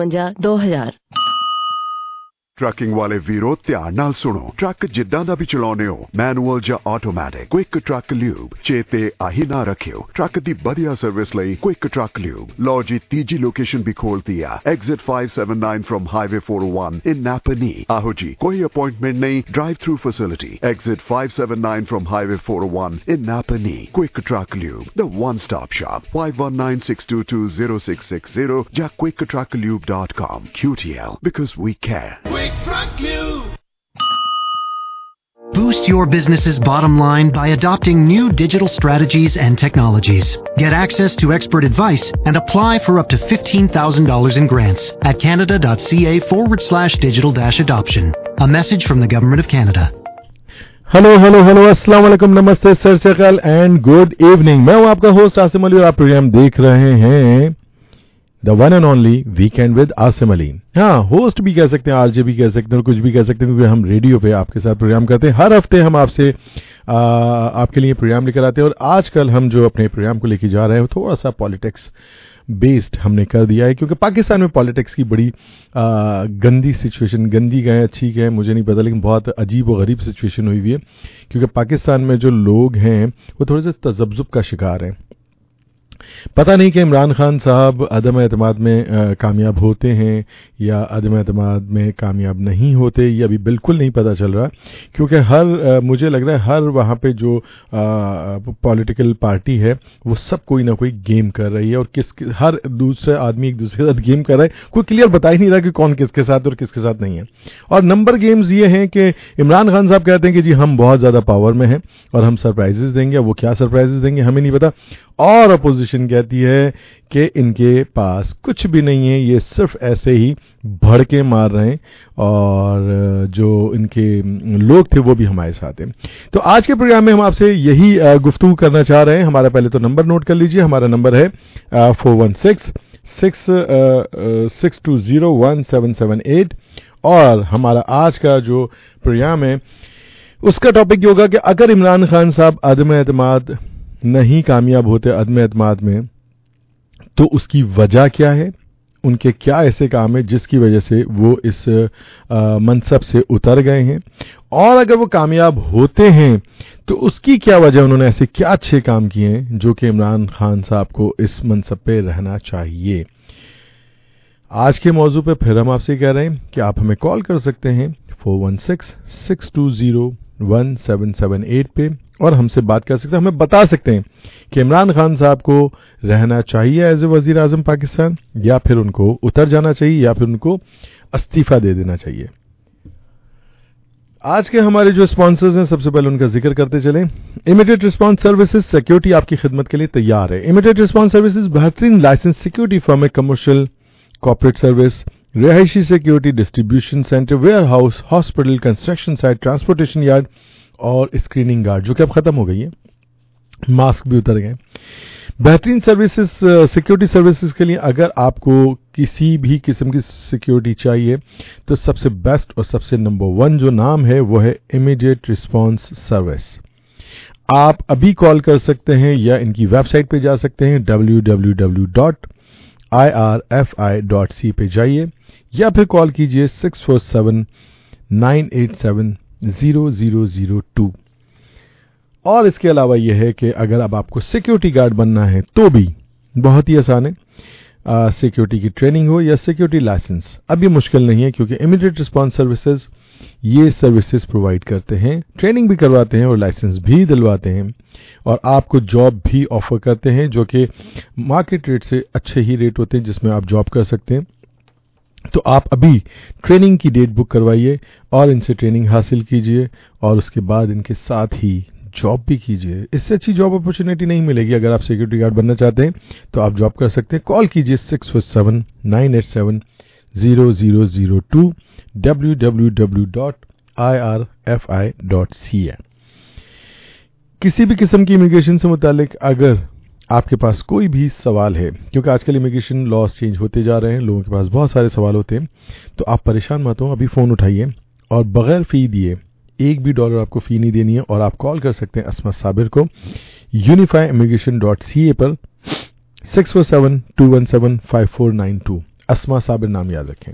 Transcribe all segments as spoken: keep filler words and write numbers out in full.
दो हजार। ट्रकिंग वाले वीरो ध्यान नाल सुनो। ट्रक जिद्दां दा भी चलाउने हो, मैनुअल ਜਾਂ ਆਟੋਮੈਟਿਕ, क्विक ट्रक ल्यूब चेते आही ना रखियो। ट्रक दी बढ़िया सर्विस लई क्विक ट्रक ल्यूब। लो जी तीजी लोकेशन भी खोलती है, exit five seventy-nine from highway four oh one in Napanee. आहो जी, कोई अपॉइंटमेंट नहीं, drive through facility. Exit five seventy-nine from highway four oh one in Napanee. Quick truck lube, the one stop shop. five one nine six two two zero six six zero या quick truck lube dot com. Q T L, because we care. Boost your business's bottom line by adopting new digital strategies and technologies. Get access to expert advice and apply for up to fifteen thousand dollars in grants at canada.ca forward slash digital dash adoption. A message from the Government of Canada. Hello hello hello अस्सलाम वालेकुम, नमस्ते, sir सकल and good evening. मैं हूं आपका host Asim Ali और आप programme देख रहे हैं the one and only weekend with Asim Ali. हाँ, होस्ट भी कह सकते हैं, आरजे भी कह सकते हैं, कुछ भी कह सकते हैं, क्योंकि हम रेडियो पे आपके साथ प्रोग्राम करते हैं। हर हफ्ते हम आपसे आ, आपके लिए प्रोग्राम लेकर आते हैं और आजकल हम जो अपने प्रोग्राम को लेकर जा रहे हैं वो थोड़ा सा पॉलिटिक्स बेस्ड हमने कर दिया है, क्योंकि पाकिस्तान में पॉलिटिक्स की बड़ी आ, गंदी सिचुएशन, गंदी कहें अच्छी कहें मुझे नहीं पता, लेकिन बहुत अजीब और गरीब सिचुएशन हुई हुई है। क्योंकि पाकिस्तान में जो लोग हैं वो थोड़े से तजब्जुब का शिकार हैं। पता नहीं कि इमरान खान साहब अदम एतमाद में आ, कामयाब होते हैं या अदम एतमाद में कामयाब नहीं होते, ये अभी बिल्कुल नहीं पता चल रहा। क्योंकि हर आ, मुझे लग रहा है हर वहाँ पे जो पॉलिटिकल पार्टी है वो सब कोई ना कोई गेम कर रही है और किस हर दूसरे आदमी एक दूसरे के साथ गेम कर रहा है। कोई क्लियर बता ही नहीं रहा कि कौन किसके साथ और किसके साथ नहीं है। और नंबर गेम्स ये हैं कि इमरान खान साहब कहते हैं कि जी हम बहुत ज़्यादा पावर में हैं और हम सरप्राइजेस देंगे। वो क्या सरप्राइजेस देंगे हमें नहीं पता। और अपोजिशन कहती है कि इनके पास कुछ भी नहीं है, ये सिर्फ ऐसे ही भड़के मार रहे हैं और जो इनके लोग थे वो भी हमारे साथ हैं। तो आज के प्रोग्राम में हम आपसे यही गुफ्तगू करना चाह रहे हैं। हमारा पहले तो नंबर नोट कर लीजिए। हमारा नंबर है four one six six six two zero one seven seven eight और हमारा आज का जो प्रोग्राम है उसका टॉपिक ये होगा कि अगर इमरान खान साहब अदम एतमाद नहीं कामयाब होते अदम एतमाद में तो उसकी वजह क्या है, उनके क्या ऐसे काम है जिसकी वजह से वो इस मनसब से उतर गए हैं, और अगर वो कामयाब होते हैं तो उसकी क्या वजह, उन्होंने ऐसे क्या अच्छे काम किए हैं जो कि इमरान खान साहब को इस मनसब पे रहना चाहिए। आज के मौजू पे फिर हम आपसे कह रहे हैं कि आप हमें कॉल कर सकते हैं four one six six two zero one seven seven eight पे और हमसे बात कर सकते हैं। हमें बता सकते हैं कि इमरान खान साहब को रहना चाहिए एज ए वजीर आजम पाकिस्तान, या फिर उनको उतर जाना चाहिए, या फिर उनको इस्तीफा दे देना चाहिए। आज के हमारे जो स्पॉन्सर्स हैं सबसे पहले उनका जिक्र करते चलें। इमीडिएट रिस्पांस सर्विसेज सिक्योरिटी आपकी खिदमत के लिए तैयार है। इमीडिएट रिस्पांस सर्विसेज बेहतरीन लाइसेंस सिक्योरिटी फर्म है, कमर्शियल कॉर्पोरेट सर्विस, रिहायशी security, distribution centre, warehouse, hospital, construction site, transportation yard और स्क्रीनिंग गार्ड, जो कि अब खत्म हो गई है, मास्क भी उतर गए। बेहतरीन सर्विसेज, सिक्योरिटी सर्विसेज के लिए अगर आपको किसी भी किस्म की सिक्योरिटी चाहिए तो सबसे बेस्ट और सबसे नंबर वन जो नाम है वो है इमीडिएट रिस्पांस सर्विस। आप अभी कॉल कर सकते हैं या इनकी वेबसाइट पे जा सकते हैं W W W dot I R F I dot C पे जाइए, या फिर कॉल कीजिए six four seven nine eight seven zero zero zero two. और इसके अलावा यह है कि अगर अब आपको सिक्योरिटी गार्ड बनना है तो भी बहुत ही आसान है। सिक्योरिटी की ट्रेनिंग हो या सिक्योरिटी लाइसेंस, अब ये मुश्किल नहीं है, क्योंकि इमीडिएट रिस्पांस सर्विसेज ये सर्विसेज प्रोवाइड करते हैं, ट्रेनिंग भी करवाते हैं और लाइसेंस भी दिलवाते हैं, और आपको जॉब भी ऑफर करते हैं जो कि मार्केट रेट से अच्छे ही रेट होते हैं जिसमें आप जॉब कर सकते हैं। तो आप अभी ट्रेनिंग की डेट बुक करवाइए और इनसे ट्रेनिंग हासिल कीजिए और उसके बाद इनके साथ ही जॉब भी कीजिए। इससे अच्छी जॉब अपॉर्चुनिटी नहीं मिलेगी। अगर आप सिक्योरिटी गार्ड बनना चाहते हैं तो आप जॉब कर सकते हैं। कॉल कीजिए six four seven nine eight seven zero zero zero two W W W dot I R F I dot C A. किसी भी किस्म की इमिग्रेशन से मुतालिक अगर आपके पास कोई भी सवाल है, क्योंकि आजकल इमिग्रेशन लॉज चेंज होते जा रहे हैं, लोगों के पास बहुत सारे सवाल होते हैं, तो आप परेशान मत हो, अभी फ़ोन उठाइए और बगैर फ़ी दिए, एक भी डॉलर आपको फ़ी नहीं देनी है, और आप कॉल कर सकते हैं असमत साबिर को unify immigration dot C A पर six four seven two one seven five four nine two. Asma Sabir नाम याद रखें।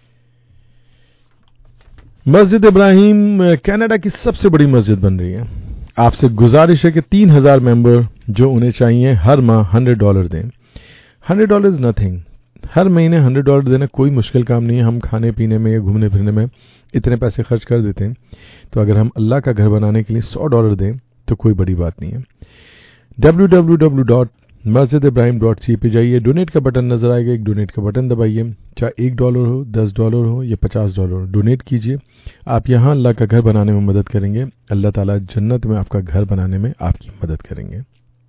मस्जिद इब्राहिम कनाडा की सबसे बड़ी मस्जिद बन रही है। आपसे गुजारिश है कि तीन हजार मेंबर जो उन्हें चाहिए हर माह हंड्रेड डॉलर दें। Hundred dollar is nothing. हर महीने हंड्रेड डॉलर देना कोई मुश्किल काम नहीं है। हम खाने पीने में या घूमने फिरने में इतने पैसे खर्च कर देते हैं, तो अगर हम अल्लाह का घर बनाने के लिए सौ डॉलर दें तो कोई बड़ी बात नहीं है। डब्ल्यू डब्ल्यू डब्ल्यू डॉट मस्जिद इब्राहिम डॉट सी पे जाइए, डोनेट का बटन नजर आएगा, एक डोनेट का बटन दबाइए, चाहे एक डॉलर हो, दस डॉलर हो या पचास डॉलर हो, डोनेट कीजिए। आप यहाँ अल्लाह का घर बनाने में मदद करेंगे, अल्लाह ताला जन्नत में आपका घर बनाने में आपकी मदद करेंगे।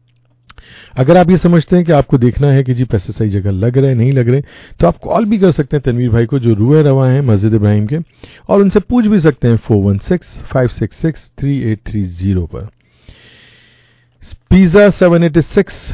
अगर आप ये समझते हैं कि आपको देखना है कि जी पैसे सही जगह लग रहे नहीं लग रहे, तो आप कॉल भी कर सकते हैं तनवीर भाई को जो रुए रवा हैं मस्जिद इब्राहिम के, और उनसे पूछ भी सकते हैं four one six five six six three eight three zero पर। Pizza seven eighty six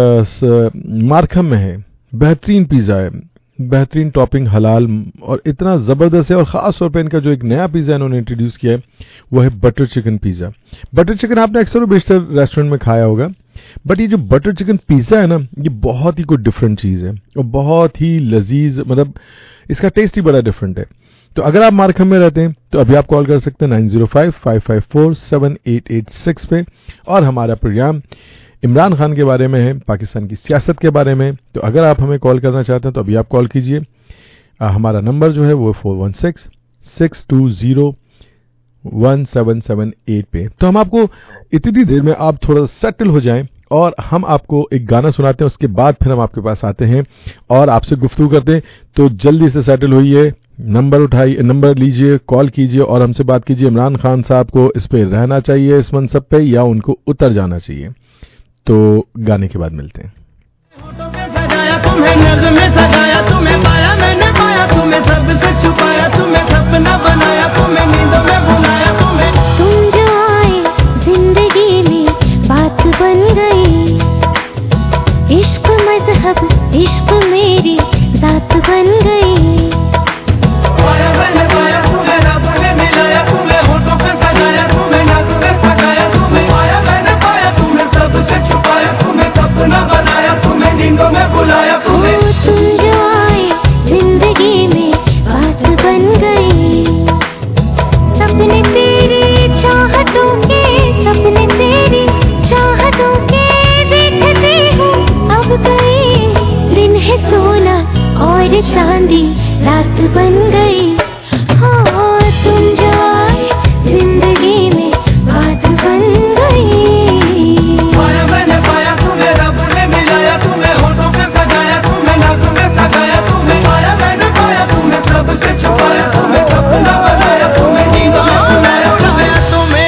Markham में है, बेहतरीन पिज़्ज़ा है, बेहतरीन टॉपिंग हलाल और इतना ज़बरदस्त है। और ख़ास तौर पे इनका जो एक नया पिज़्ज़ा इन्होंने इंट्रोड्यूस किया है वो है butter chicken pizza. Butter chicken आपने अक्सर और बेशतर रेस्टोरेंट में खाया होगा, बट ये जो बटर चिकन पिज़्ज़ा है ना, ये बहुत ही कोई डिफरेंट चीज़ है और बहुत ही लजीज, मतलब इसका टेस्ट ही बड़ा डिफरेंट है। तो अगर आप मार्कहम में रहते हैं तो अभी आप कॉल कर सकते हैं nine zero five five five four seven eight eight six पे। और हमारा प्रोग्राम इमरान खान के बारे में है, पाकिस्तान की सियासत के बारे में। तो अगर आप हमें कॉल करना चाहते हैं तो अभी आप कॉल कीजिए। हमारा नंबर जो है वो four one six six two zero one seven seven eight पे। तो हम आपको इतनी देर में आप थोड़ा सेटल हो जाएं और हम आपको एक गाना सुनाते हैं, उसके बाद फिर हम आपके पास आते हैं और आपसे गुफ्तगू करते हैं। तो जल्दी से सेटल होइए, नंबर उठाइए, नंबर लीजिए, कॉल कीजिए और हमसे बात कीजिए। इमरान खान साहब को इस पे रहना चाहिए, इस मनसब पे, या उनको उतर जाना चाहिए। तो गाने के बाद मिलते हैं। सजाया तुम्हें नज़्म सजाया, तुम्हें पाया मैंने पाया, तुम्हें सबसे छुपाया, तुम्हें सपना बनाया, तुम्हें नींदों में बुलाया, तुम्हें तुम जो आए जिंदगी में बात बन गई। इश्क मजहब इश्क मेरी जात बन गई। पाया मैंने पाया, तुम्हें रब ने मिलाया, तुम्हें होठों पे सजाया, तुम्हें नज़्म में सजाया, तुम्हें पाया मैंने पाया, तुम्हें सबसे छुपाया, तुम्हें सपना बनाया, तुम्हें नींदों में बुलाया, तुम्हें तुम जो आए जिंदगी में बात बन गई। सपने तेरी चाहतों के, सपने तेरी चाहतों के देखते हूँ अब गए। दिन है सोना और चांदी रात बन गई। हाँ तुम जो आए जिंदगी में बात बन गई। पाया मैंने पाया, तुम्हें रब ने मिलाया, तुम्हें होठों पे सजाया, तुम्हें नज़्म में सजाया, तुम्हें पाया मैंने पाया, तुम्हें सबसे छुपाया, तुम्हें सपना बनाया, तुम्हें नींदों में बुलाया, बुलाया तुम्हें।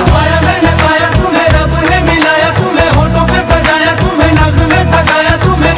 तुम्हें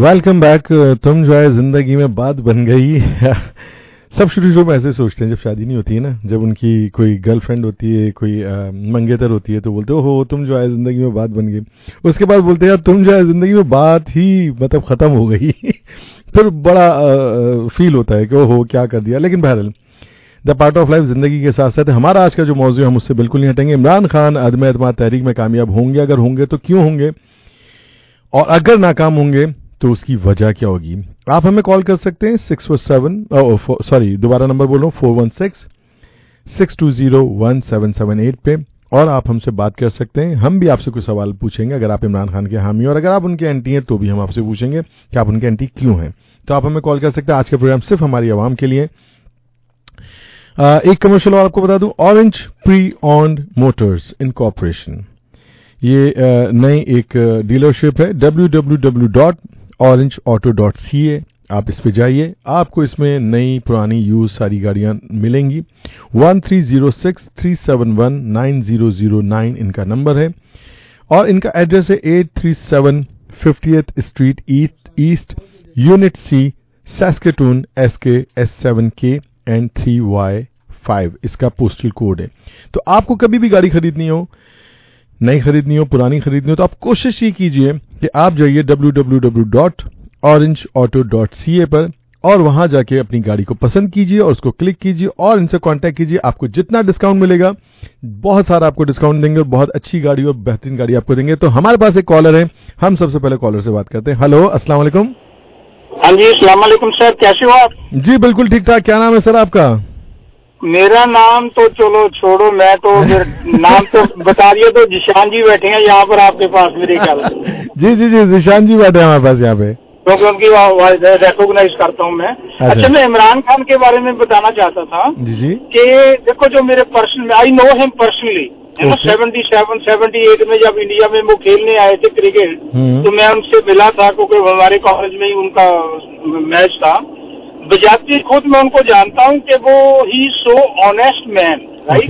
वेलकम बैक. तुम जो है जिंदगी में बात बन गई. सब शुरू शुरू में ऐसे सोचते हैं जब शादी नहीं होती है ना, जब उनकी कोई गर्लफ्रेंड होती है, कोई आ, मंगेतर होती है, तो बोलते हो तुम जो है जिंदगी में बात बन गई. उसके बाद बोलते हैं यार तुम जो है जिंदगी में बात ही मतलब खत्म हो गई. फिर बड़ा आ, फील होता है कि ओहो क्या कर दिया. लेकिन बहरहाल द पार्ट ऑफ लाइफ जिंदगी के साथ साथ हमारा आज का जो मौजू है हम उससे बिल्कुल नहीं हटेंगे. इमरान खान अदम एतमाद तहरीक में कामयाब होंगे? अगर होंगे तो क्यों होंगे, और अगर नाकाम होंगे तो उसकी वजह क्या होगी. आप हमें कॉल कर सकते हैं सिक्स फोर सेवन सॉरी दोबारा नंबर बोल रहा हूँ four one six six two zero one seven seven eight पे, और आप हमसे बात कर सकते हैं. हम भी आपसे कुछ सवाल पूछेंगे अगर आप इमरान खान के हामी, और अगर आप उनके एंटी हैं तो भी हम आपसे पूछेंगे कि आप उनके एंटी क्यों हैं. तो आप हमें कॉल कर सकते हैं. आज का प्रोग्राम सिर्फ हमारी आवाम के लिए. आ, एक कमर्शियल और आपको बता दूं. Orange pre owned motors incorporation, ये नई एक डीलरशिप है. W W W dot orange auto dot C A. आप इस पे जाइए, आपको इसमें नई पुरानी यूज सारी गाड़ियां मिलेंगी. One three zero six three seven one nine zero zero nine इनका नंबर है, और इनका एड्रेस है eight three seven fiftieth street east east unit C Saskatoon S K S seven K and three Y five इसका postal code है. तो आपको कभी भी गाड़ी खरीदनी हो, नई खरीदनी हो, पुरानी खरीदनी हो, तो आप कोशिश ये कीजिए कि आप जाइए W W W dot orange auto dot C A पर, और वहां जाके अपनी गाड़ी को पसंद कीजिए और उसको क्लिक कीजिए और इनसे कांटेक्ट कीजिए. आपको जितना डिस्काउंट मिलेगा बहुत सारा आपको डिस्काउंट देंगे और बहुत अच्छी गाड़ी और बेहतरीन गाड़ी आपको देंगे. तो हमारे पास एक कॉलर है, हम सबसे पहले कॉलर से बात करते हैं. हेलो, अस्सलाम वालेकुम. हाँ जी, अस्सलाम वालेकुम सर, कैसे हो आप? जी बिल्कुल ठीक ठाक. क्या नाम है सर आपका? मेरा नाम तो चलो छोड़ो, मैं तो फिर नाम तो बता दिया. तो जिशान जी बैठे हैं यहाँ पर आपके पास मेरे ख्याल से. जी जी जी जिशान जी बैठे हैं हमारे पास यहाँ पे, क्योंकि उनकी आवाज रिकॉग्नाइज करता हूँ मैं. अच्छा, अच्छा मैं इमरान खान के बारे में बताना चाहता था जी जी कि देखो जो मेरे personal, I know him personally, है ना. सेवेंटी सेवन सेवेंटी एट में जब इंडिया में वो खेलने आए थे क्रिकेट, तो मैं उनसे मिला था क्योंकि हमारे कॉलेज में ही उनका मैच था. बजाती खुद मैं उनको जानता हूँ कि वो he so honest man, right,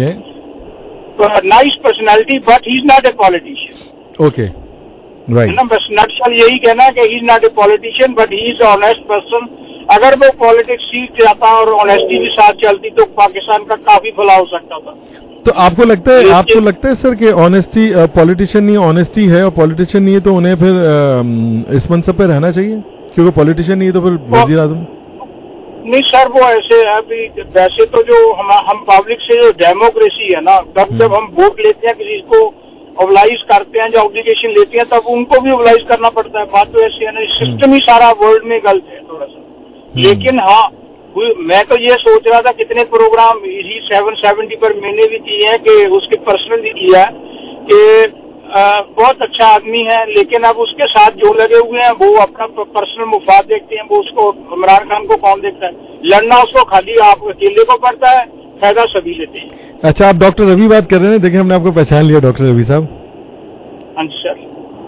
nice personality, but he is not a politician. Okay right, है ना. बस नटशल यही कहना कि he is not a politician but he is honest person. अगर वो पॉलिटिक्स सीख जाता और ऑनेस्टी के साथ चलती तो पाकिस्तान का काफी भला हो सकता था. तो आपको लगता है आपको लगता है सर कि ऑनेस्टी, पॉलिटिशियन नहीं ऑनेस्टी है, और पॉलिटिशियन नहीं है तो उन्हें फिर आ, इस मनसब पे रहना चाहिए, क्योंकि पॉलिटिशियन नहीं है तो फिर वजीर आजम? नहीं सर, वो ऐसे है अभी. वैसे तो जो हम हम पब्लिक से जो डेमोक्रेसी है ना, तब जब हम वोट लेते हैं किसी को ओबलाइज करते हैं, जो ऑब्लिगेशन लेते हैं, तब उनको भी ओबलाइज करना पड़ता है. बात तो ऐसी है ना, सिस्टम ही सारा वर्ल्ड में गलत है थोड़ा सा. लेकिन हाँ, मैं तो ये सोच रहा था कितने प्रोग्राम इसी सेवन सेवेंटी पर मैंने भी किए हैं कि उसके पर्सनल भी किया है कि बहुत अच्छा आदमी है, लेकिन अब उसके साथ जो लगे हुए हैं वो अपना पर्सनल मुफाद देखते हैं. वो उसको, इमरान खान को कौन देखता है? लड़ना उसको खाली आप अकेले को पड़ता है, फायदा सभी लेते हैं. अच्छा, आप डॉक्टर रवि बात कर रहे हैं? देखिए हमने आपको पहचान लिया, डॉक्टर रवि साहब. हाँ जी सर.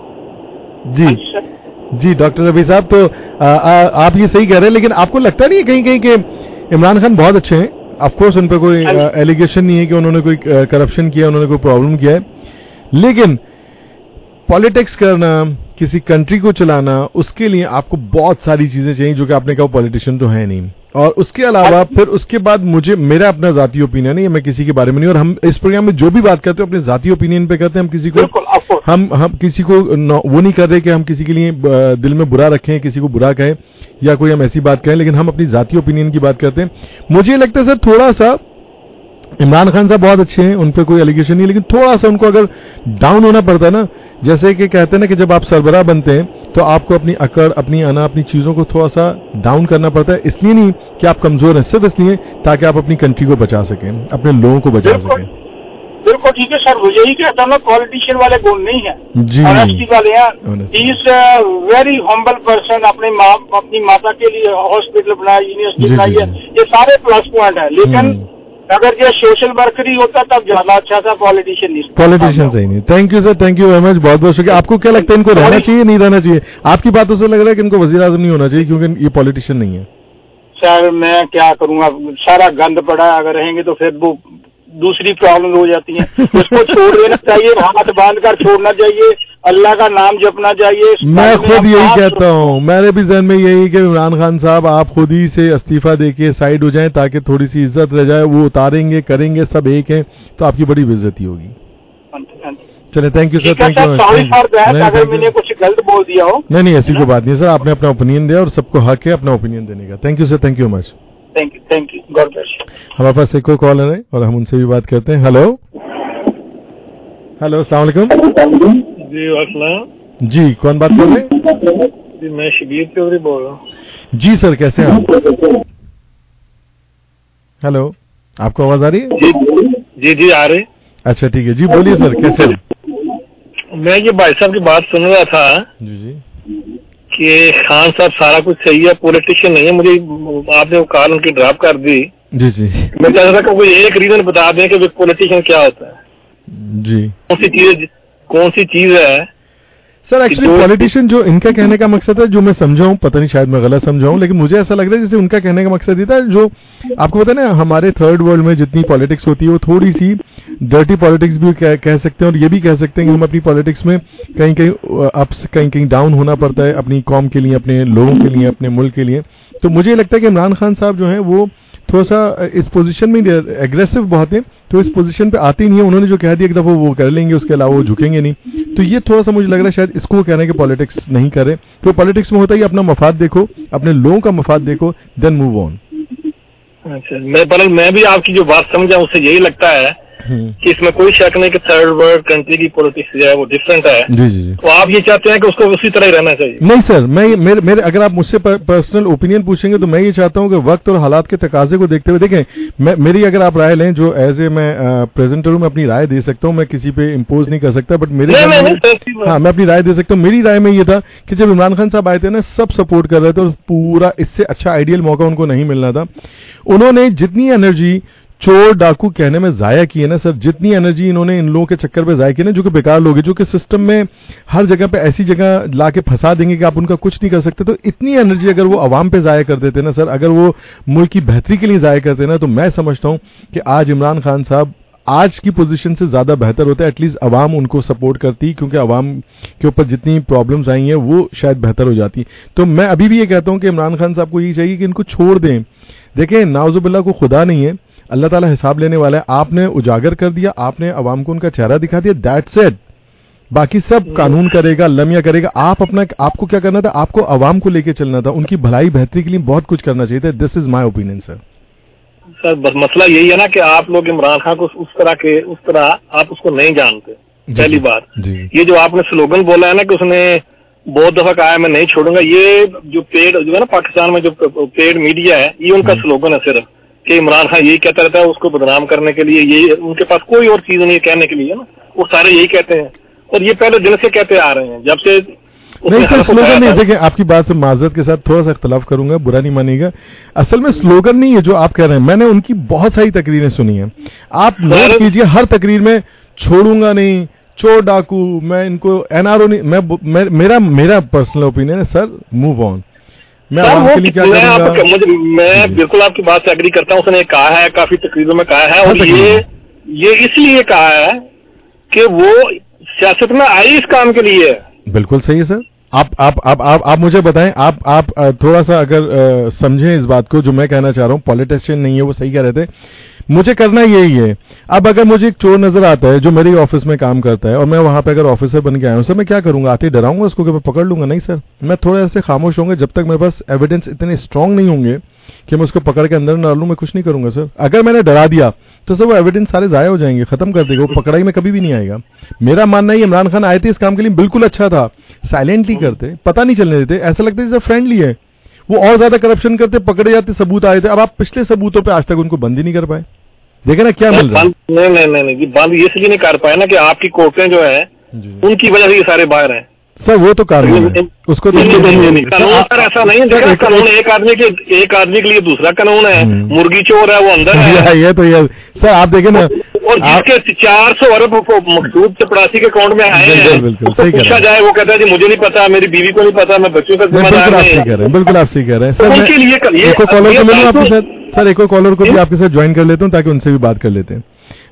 जी हाँ जी सर. जी डॉक्टर रवि साहब, तो आ, आ, आप ये सही कह रहे हैं, लेकिन आपको लगता नहीं है कहीं कहीं कि इमरान खान बहुत अच्छे हैं? ऑफकोर्स उन पर कोई एलिगेशन नहीं है कि उन्होंने कोई करप्शन किया, उन्होंने कोई प्रॉब्लम किया है, लेकिन पॉलिटिक्स करना, किसी कंट्री को चलाना, उसके लिए आपको बहुत सारी चीजें चाहिए जो कि आपने कहा पॉलिटिशियन तो है नहीं. और उसके अलावा फिर उसके बाद मुझे, मेरा अपना जाती ओपिनियन है, मैं किसी के बारे में नहीं, और हम इस प्रोग्राम में जो भी बात करते हैं अपने जाती ओपिनियन पे करते हैं. हम किसी को हम हम किसी को वो नहीं कर रहे कि हम किसी के लिए दिल में बुरा रखें, किसी को बुरा कहें या कोई हम ऐसी बात कहें, लेकिन हम अपनी जाती ओपिनियन की बात करते हैं. मुझे लगता है सर थोड़ा सा इमरान खान साहब बहुत अच्छे हैं, उन पर कोई एलिगेशन नहीं, लेकिन थोड़ा सा उनको अगर डाउन होना पड़ता है ना, जैसे कि कहते हैं ना कि जब आप सरबराह बनते हैं तो आपको अपनी अकड़, अपनी अना, अपनी चीजों को थोड़ा सा डाउन करना पड़ता है. इसलिए नहीं कि आप कमजोर हैं, सिर्फ इसलिए ताकि आप अपनी कंट्री को बचा सकें, अपने लोगों को बचा सकें. बिल्कुल ठीक है सर, वो यही कहता हूँ ना, पॉलिटिशियन वाले गुण नहीं है, ऑनेस्टी वाले हैं. He is very humble person. अपने माँ, अपनी माता के लिए हॉस्पिटल बनाया, यूनिवर्सिटी बनाई है, ये सारे प्लस पॉइंट है. लेकिन अगर ये सोशल वर्कर ही होता तब ज्यादा अच्छा था, पॉलिटिशियन नहीं. पॉलिटिशियन सही नहीं. Thank you sir, thank you very much, बहुत बहुत शुक्रिया. आपको क्या लगता है इनको रहना चाहिए, नहीं रहना चाहिए? आपकी बातों से लग रहा है कि इनको वजीर आजम नहीं होना चाहिए क्योंकि ये पॉलिटिशियन नहीं है. सर मैं क्या करूंगा, सारा गंद पड़ा है. अगर रहेंगे तो फिर वो دوسری پرابلم ہو جاتی ہیں. اس کو چھوڑ دینا چاہیے, ہاتھ باندھ کر چھوڑنا چاہیے, اللہ کا نام جپنا چاہیے. میں خود یہی کہتا ہوں, میرے بھی ذہن میں یہی کہ عمران خان صاحب آپ خود ہی سے استعفیٰ دے کے سائڈ ہو جائیں تاکہ تھوڑی سی عزت رہ جائے. وہ اتاریں گے, کریں گے, سب ایک ہیں تو آپ کی بڑی عزتی ہوگی. چلے thank you sir, thank you. اگر میں نے کچھ غلط بول دیا ہو. نہیں نہیں ایسی کوئی بات نہیں سر, آپ نے اپنا اوپینین دیا اور سب کو حق ہے اپنا اوپینین دینے کا. Thank you sir, thank you much. Thank you, thank you, God bless. ہمارے پاس ایک اور کالر ہے اور ہم ان سے بھی بات کرتے ہیں. ہلو ہلو, السلام علیکم. جی السلام. جی کون بات کر رہے ہیں؟ جی میں شبیر چودھری بول رہا ہوں. جی سر, کیسے ہیں آپ؟ ہلو, آپ کو آواز آ رہی ہے؟ جی جی آ رہی. اچھا ٹھیک ہے, جی بولیے سر, کیسے ہیں؟ میں یہ بھائی صاحب کی بات سن رہا تھا جی جی کہ خان صاحب سارا کچھ صحیح ہے, پولیٹیشین نہیں ہے. مجھے آپ نے وہ کال ان کی ڈراپ کر دی. جی جی میں چاہتا تھا کہ کوئی ایک ریزن بتا دیں کہ پولیٹیشین کیا ہوتا ہے, جی کون سی چیز کون سی چیز ہے. سر ایکچولی پولیٹیشین جو ان کا کہنے کا مقصد ہے, جو میں سمجھا ہوں, پتہ نہیں شاید میں غلط سمجھا ہوں, لیکن مجھے ایسا لگ رہا ہے جیسے ان کا کہنے کا مقصد یہ تھا, جو آپ کو پتا ہے نا ہمارے تھرڈ ورلڈ میں جتنی پالیٹکس ہوتی ہے وہ تھوڑی سی ڈرٹی پالیٹکس بھی کہہ سکتے ہیں, اور یہ بھی کہہ سکتے ہیں کہ ہم اپنی پالیٹکس میں کہیں کہیں اپس کہیں کہیں ڈاؤن ہونا پڑتا ہے اپنی قوم کے لیے, اپنے لوگوں کے لیے, اپنے ملک کے لیے. تو مجھے یہ لگتا ہے کہ عمران خان صاحب جو ہیں وہ تھوڑا سا اس پوزیشن میں ایگریسو بہت ہیں, تو اس پوزیشن پہ آتے ہی نہیں ہے. انہوں نے جو کہہ دیا ایک دفعہ وہ کر لیں گے, اس کے علاوہ وہ جھکیں گے نہیں. تو یہ تھوڑا سا مجھے لگ رہا ہے شاید اس کو کہنا ہے کہ پالیٹکس نہیں کرے. تو پالیٹکس میں ہوتا ہے اپنا مفاد دیکھو, اپنے لوگوں کا مفاد دیکھو, دین موو آن. اچھا, میں بلکہ میں بھی آپ کی جو بات سمجھا اس سے یہی لگتا ہے کہ اس میں کوئی شک نہیں کہ تھرڈ ورلڈ کنٹری کی پولیٹکس جو ہے وہ ڈفرینٹ ہے. جی جی جی تو آپ یہ چاہتے ہیں کہ اس کو اسی طرح ہی رہنا چاہیے؟ نہیں سر, میں میرے اگر آپ مجھ سے پرسنل اوپینین پوچھیں گے تو میں یہ چاہتا ہوں کہ وقت اور حالات کے تقاضے کو دیکھتے ہوئے دیکھیں, میری اگر آپ رائے لیں جو ایز اے میں پریزنٹر ہوں, میں اپنی رائے دے سکتا ہوں, میں کسی پہ امپوز نہیں کر سکتا, بٹ میرے ہاں میں اپنی رائے دے سکتا ہوں. میری رائے میں یہ تھا کہ جب عمران خان صاحب آئے تھے نا, سب سپورٹ کر رہے تھے اور پورا اس سے اچھا آئیڈیل موقع ان کو نہیں ملنا تھا. انہوں نے جتنی انرجی چور ڈاکو کہنے میں ضائع کی ہے نا سر, جتنی انرجی انہوں نے ان لوگوں کے چکر پہ ضائع کی نا, جو کہ بیکار لوگ ہیں, جو کہ سسٹم میں ہر جگہ پہ ایسی جگہ لا کے پھنسا دیں گے کہ آپ ان کا کچھ نہیں کر سکتے, تو اتنی انرجی اگر وہ عوام پہ ضائع کر دیتے نا سر, اگر وہ ملک کی بہتری کے لیے ضائع کرتے نا, تو میں سمجھتا ہوں کہ آج عمران خان صاحب آج کی پوزیشن سے زیادہ بہتر ہوتا ہے. ایٹ لیسٹ عوام ان کو سپورٹ کرتی, کیونکہ عوام کے اوپر جتنی پرابلمز آئی ہیں وہ شاید بہتر ہو جاتی. تو میں ابھی بھی یہ کہتا ہوں کہ عمران خان صاحب کو یہ چاہیے کہ ان کو چھوڑ دیں. دیکھیں ناؤذ باللہ کو خدا نہیں ہے, اللہ تعالیٰ حساب لینے والا ہے. آپ نے اجاگر کر دیا, آپ نے عوام کو ان کا چہرہ دکھا دیا, دیٹس اٹ. باقی سب قانون کرے گا, لمیا کرے گا. آپ اپنا آپ کو کیا کرنا تھا, آپ کو عوام کو لے کے چلنا تھا, ان کی بھلائی بہتری کے لیے بہت کچھ کرنا چاہیے تھا. دس از مائی اوپینین سر. سر بس مسئلہ یہی ہے نا کہ آپ لوگ عمران خان کو اس طرح کے اس طرح آپ اس کو نہیں جانتے. پہلی بات یہ جو آپ نے سلوگن بولا ہے نا کہ اس نے بہت دفعہ کہا ہے میں نہیں چھوڑوں گا, یہ جو پیڈ جو ہے نا پاکستان میں جو پیڈ میڈیا ہے, یہ ان کا سلوگن ہے صرف کہ عمران خان یہی کہتا رہتا ہے اس کو بدنام کرنے کے لیے. یہ ان کے پاس کوئی اور چیز نہیں کہنے کے لیے نا, وہ سارے یہی کہتے ہیں اور یہ پہلے دن سے کہتے آ رہے ہیں جب سے. نہیں سر سلوگن نہیں, دیکھیں آپ کی بات سے معذرت کے ساتھ تھوڑا سا اختلاف کروں گا, برا نہیں مانیے گا. اصل میں سلوگن نہیں ہے جو آپ کہہ رہے ہیں, میں نے ان کی بہت ساری تقریریں سنی ہیں. آپ نوٹ کیجئے ہر تقریر میں چھوڑوں گا نہیں, چور ڈاکو, میں ان کو این آر او نہیں, میں میرا میرا پرسنل اوپینین ہے سر, موو آن. میں میں بالکل آپ کی بات سے ایگری کرتا ہوں. اس نے کہا ہے, کافی تقریروں میں کہا ہے, اور یہ یہ اس لیے کہا ہے کہ وہ سیاست میں آئی اس کام کے لیے. بالکل صحیح ہے سر. آپ آپ آپ آپ آپ مجھے بتائیں, آپ آپ تھوڑا سا اگر سمجھیں اس بات کو جو میں کہنا چاہ رہا ہوں. پولیٹیشین نہیں ہے, وہ صحیح کہہ رہے تھے. مجھے کرنا یہی ہے. اب اگر مجھے ایک چور نظر آتا ہے جو میری آفس میں کام کرتا ہے اور میں وہاں پہ اگر آفیسر بن کے آیا ہوں سر, میں کیا کروں گا, آتے ڈراؤں گا اس کو کہ میں پکڑ لوں گا؟ نہیں سر, میں تھوڑا سے خاموش ہوں گا جب تک میرے پاس ایویڈنس اتنے اسٹرانگ نہیں ہوں گے کہ میں اس کو پکڑ کے اندر نہ ڈالوں. میں کچھ نہیں کروں گا سر. اگر میں نے ڈرا دیا تو سر وہ ایویڈنس سارے ضائع ہو جائیں گے, ختم کر دے گا, وہ پکڑائی میں کبھی بھی نہیں آئے گا. میرا ماننا ہے عمران خان آئے تھے اس کام کے لیے, بالکل اچھا تھا, سائلنٹلی کرتے, پتہ نہیں چلنے دیتے, ایسا لگتا ہے جیسے فرینڈلی ہے. وہ اور زیادہ کرپشن کرتے, پکڑے جاتے, ثبوت آئے تھے. اب آپ پچھلے ثبوتوں پہ آج تک ان کو بند ہی نہیں کر پائے. دیکھیں نا کیا مل رہا ہے. نہیں نہیں نہیں بند اس لیے نہیں کر پائے نا کہ آپ کی کورٹیں جو ہیں ان کی وجہ سے یہ سارے باہر ہیں سر. وہ تو قانون ہے, اس کو قانون ایسا نہیں ہے. قانون ایک آدمی کے ایک آدمی کے لیے دوسرا قانون ہے. مرغی چور ہے وہ اندر ہے. یہ تو یہ سر آپ دیکھیں نا, اور جس کے چار سو ارب مقصود چپراسی کے اکاؤنٹ میں آئے ہیں, اس کو پوچھا جائے وہ کہتا ہے جی مجھے نہیں پتا, میری بیوی کو نہیں پتا, میں بچوں کا ذمہ دار نہیں. بالکل آپ صحیح کہہ رہے ہیں سر. ان کے لیے ایک اور کالر کو ملوں آپ کے ساتھ سر, ایک اور کالر کو بھی آپ کے ساتھ جوائن کر لیتا ہوں تاکہ ان سے بھی بات کر لیتے ہیں.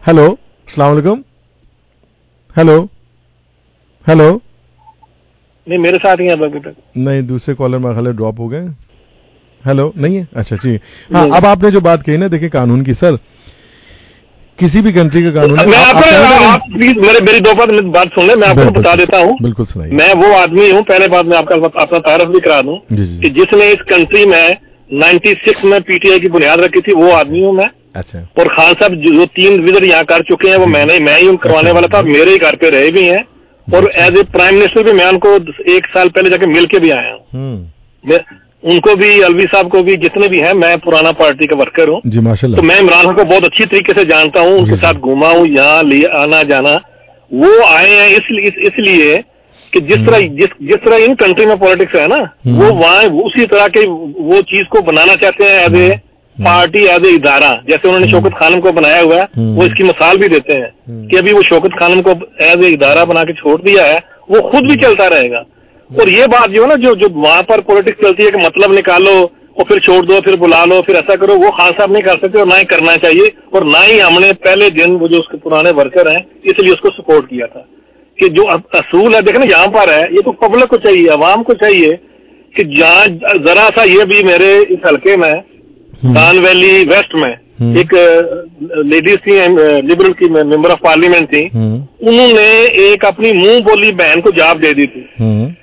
हेलो, अस्सलाम वालेकुम. Hello hello. नहीं, मेरे साथ ही है अभी तक. नहीं, दूसरे कॉलर में खाली ड्रॉप हो गए. हेलो, नहीं है. अच्छा जी. हाँ, अब आपने जो बात कही ना, देखिए कानून की सर, किसी भी कंट्री का कानून है. मैं आप प्लीज मेरे मेरी दो बात सुन ले, मैं आपको बता देता हूँ. बिल्कुल सुनाइए. मैं वो आदमी हूँ, पहले बात मैं आपका अपना तारफ भी करा दूं कि जिसने इस कंट्री में छियानवे में पीटीआई की बुनियाद रखी थी, वो आदमी हूँ मैं. अच्छा. और खान साहब जो तीन विजिट यहाँ कर चुके हैं, वो मैंने मैं ही करवाने वाला था, मेरे ही घर पे रहे भी हैं. और एज ए प्राइम मिनिस्टर भी मैं उनको एक साल पहले जाके मिल के भी आया हूँ. उनको भी, अलवी साहब को भी, जितने भी हैं, मैं पुराना पार्टी का वर्कर हूँ जी, माशाल्लाह. तो मैं इमरान खान को बहुत अच्छी तरीके से जानता हूँ, उनके साथ घूमा हूँ, यहाँ आना जाना. वो आए हैं इसलिए इस, इसलिए कि जिस तरह जिस जिस तरह इन कंट्री में पॉलिटिक्स है ना, वो वहाँ उसी तरह के वो चीज को बनाना चाहते हैं as a party, as a इदारा. जैसे उन्होंने शौकत खानम को बनाया हुआ है, वो इसकी मिसाल भी देते हैं कि अभी वो शौकत खानम को एज ए इदारा बना के छोड़ दिया है, वो खुद भी चलता रहेगा. और ये बात जो है ना, जो जो वहां पर पॉलिटिक्स चलती है कि मतलब निकालो और फिर छोड़ दो, फिर बुला लो, फिर ऐसा करो, वो खान साहब नहीं कर सकते और ना ही करना चाहिए. और ना ही हमने पहले दिन वो जो उसके पुराने वर्कर हैं, इसलिए उसको सपोर्ट किया था कि जो असूल है, देखे ना यहाँ पर है, ये तो पब्लिक को चाहिए, अवाम को चाहिए कि जहाँ जरा सा ये भी मेरे इस हल्के में दान वैली वेस्ट में एक लेडीज थी, लिबरल की मेंबर ऑफ पार्लियामेंट थी, उन्होंने एक अपनी मुंह बोली बहन को जवाब दे दी थी.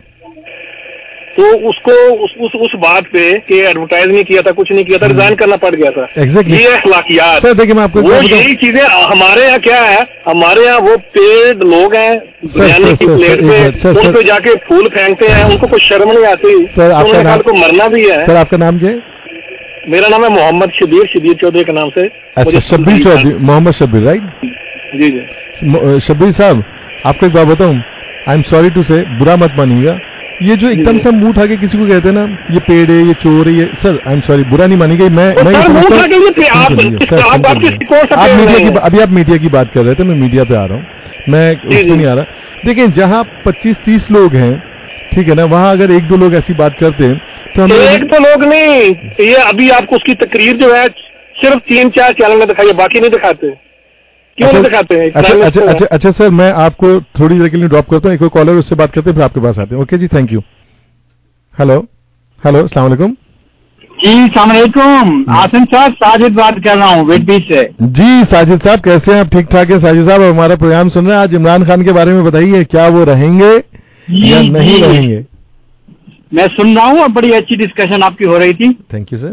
तो उसको उस उस उस बात पे कि एडवर्टाइज नहीं किया था, कुछ नहीं किया था, रिजाइन करना पड़ गया था. Exactly. ये अखलाकियात. देखिए मैं आपको वो यही चीजें हमारे यहाँ क्या है, हमारे यहाँ वो पेड लोग हैं, बिरयानी की प्लेट पे उन पे जाके फूल फेंकते हैं, उनको कोई शर्म नहीं आती, उन्होंने कल को मरना भी है. सर आपका नाम क्या है? मेरा नाम है मोहम्मद शबीर, शबीर चौधरी के नाम से. अच्छा, शबीर चौधरी, मोहम्मद शबीर, राइट? जी जी. शबीर साहब, आपको एक बात बताऊं, आई एम सॉरी टू से, बुरा मत मानिएगा, ये जो एकदम से मुंह उठा के किसी को कहते हैं ना, ये पेड़ है, ये चोर है, ये सर आई एम सॉरी, बुरा नहीं मानिएगा. मैं मैं आप मीडिया की अभी आप मीडिया की बात कर रहे थे, मैं मीडिया पे आ रहा हूँ, मैं उसमें नहीं आ रहा. देखिए जहाँ पच्चीस तीस लोग हैं, ठीक है ना, वहाँ अगर एक दो लोग ऐसी बात करते हैं तो हम एक तो लोग नहीं, ये अभी आपको उसकी तकरीर जो है सिर्फ तीन चार चैनल में दिखाई है, बाकी नहीं दिखाते. क्यों अच्छा, नहीं दिखाते हैं? अच्छा अच्छा अच्छा अच्छा सर, मैं आपको थोड़ी देर के लिए ड्रॉप करता हूँ, एक और कॉलर उससे बात करते हैं, फिर आपके पास आते हैं. ओके जी, थैंक यू. हेलो हेलो, अस्सलाम वालेकुम. जी अस्सलाम वालेकुम. आसिम साहब, साजिद बात कर रहा हूँ वेटबी से. जी साजिद साहब, कैसे हैं आप? ठीक ठाक है साजिद साहब, हमारा प्रोग्राम सुन रहे हैं. आज इमरान खान के बारे में बताइए, क्या वो रहेंगे या नहीं रहेंगे? मैं सुन रहा हूँ और बड़ी अच्छी डिस्कशन आपकी हो रही थी. Thank you sir.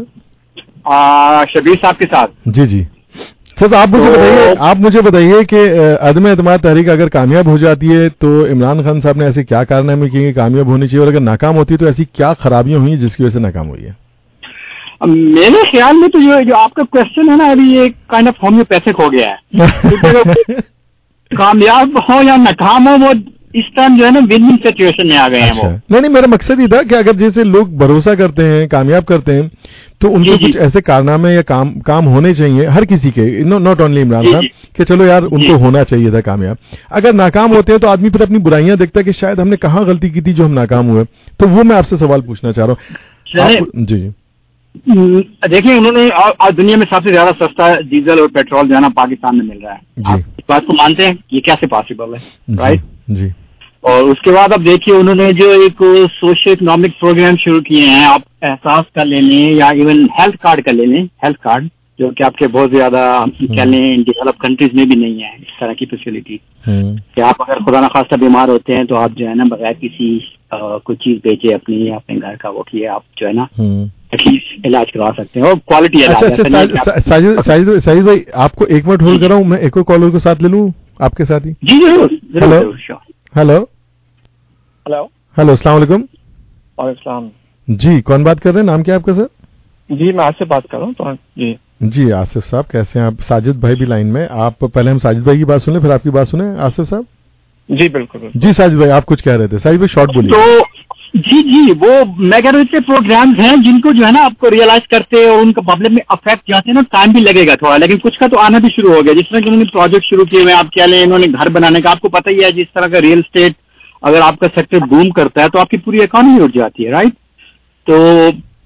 शबीर साहब के साथ. जी जी सर, आप मुझे बताइए आप मुझे बताइए कि अदम एतमाद तहरीक अगर कामयाब हो जाती है तो इमरान खान साहब ने ऐसे क्या कारनामे किए कामयाब होनी चाहिए, और अगर नाकाम होती है तो ऐसी क्या खराबियां हुई जिसकी वजह से नाकाम हुई है? मेरे ख्याल में तो जो जो आपका क्वेश्चन है ना, अभी ये काइंड ऑफ होम्योपैथिक हो गया है. कामयाब हो या नाकाम हो, वो इस टाइम जो है ना विन विन सिचुएशन में आ गए हैं. अच्छा. वो नहीं नहीं, मेरा मकसद ही था कि अगर जैसे लोग भरोसा करते हैं, कामयाब करते हैं, तो उनको कुछ ऐसे कारनामे या काम काम होने चाहिए हर किसी के, नॉट ओनली इमरान खान, कि चलो यार उनको होना चाहिए था कामयाब. अगर नाकाम होते हैं तो आदमी फिर अपनी बुराइयां देखता है कि शायद हमने कहाँ गलती की थी जो हम नाकाम हुए. तो वो मैं आपसे सवाल पूछना चाह रहा हूँ. जी देखिए, उन्होंने आज दुनिया में सबसे ज्यादा सस्ता डीजल और पेट्रोल जो है ना पाकिस्तान में मिल रहा है. आप इस बात को मानते हैं? ये कैसे पॉसिबल है? राइट जी. और उसके बाद अब देखिए, उन्होंने जो एक सोशल इकोनॉमिक प्रोग्राम शुरू किए हैं, आप एहसास कर ले लें या इवन हेल्थ कार्ड कर ले लें, हेल्थ कार्ड जो कि आपके बहुत ज्यादा कह लें डेवलप कंट्रीज में भी नहीं है इस तरह की फैसिलिटी, कि आप अगर खुदा न खास्ता बीमार होते हैं तो आप जो है ना बगैर किसी कोई चीज बेचे अपनी अपने घर का, वो किए आप जो है ना एटलीस्ट इलाज करवा सकते हैं और क्वालिटी इलाज. साजिद साजिद भाई, आपको एक मिनट होल्ड कर रहा हूँ, मैं एक और कॉलर को साथ ले लूँ आपके साथ ही. जी जरूर. हेलो हेलो हेलो हेलो, अस्सलाम वालेकुम. वालेकुम. जी कौन बात कर रहे हैं? नाम क्या है आपका सर? जी मैं आसिफ बात कर रहा हूँ. तो जी जी आसिफ साहब, कैसे हैं आप? साजिद भाई भी लाइन में. आप पहले हम साजिद भाई की बात सुने, फिर आपकी बात सुने आसिफ साहब. जी बिल्कुल, बिल्कुल. जी साजिद भाई, आप कुछ कह रहे थे. साजिद भाई शॉर्ट बोलिए. तो जी जी वो मैं कह रहे थे प्रोग्राम्स हैं जिनको जो है ना आपको रियलाइज करते और उनका पब्लिक में अफेक्ट जाते हैं ना, टाइम भी लगेगा थोड़ा, लेकिन कुछ का तो आना भी शुरू हो गया. जिस तरह के उन्होंने प्रोजेक्ट शुरू किए हुए, आप क्या लें, इन्होंने घर बनाने का, आपको पता ही है जिस तरह का रियल स्टेट अगर आपका सेक्टर बूम करता है तो आपकी पूरी इकोनॉमी उठ जाती है. राइट. तो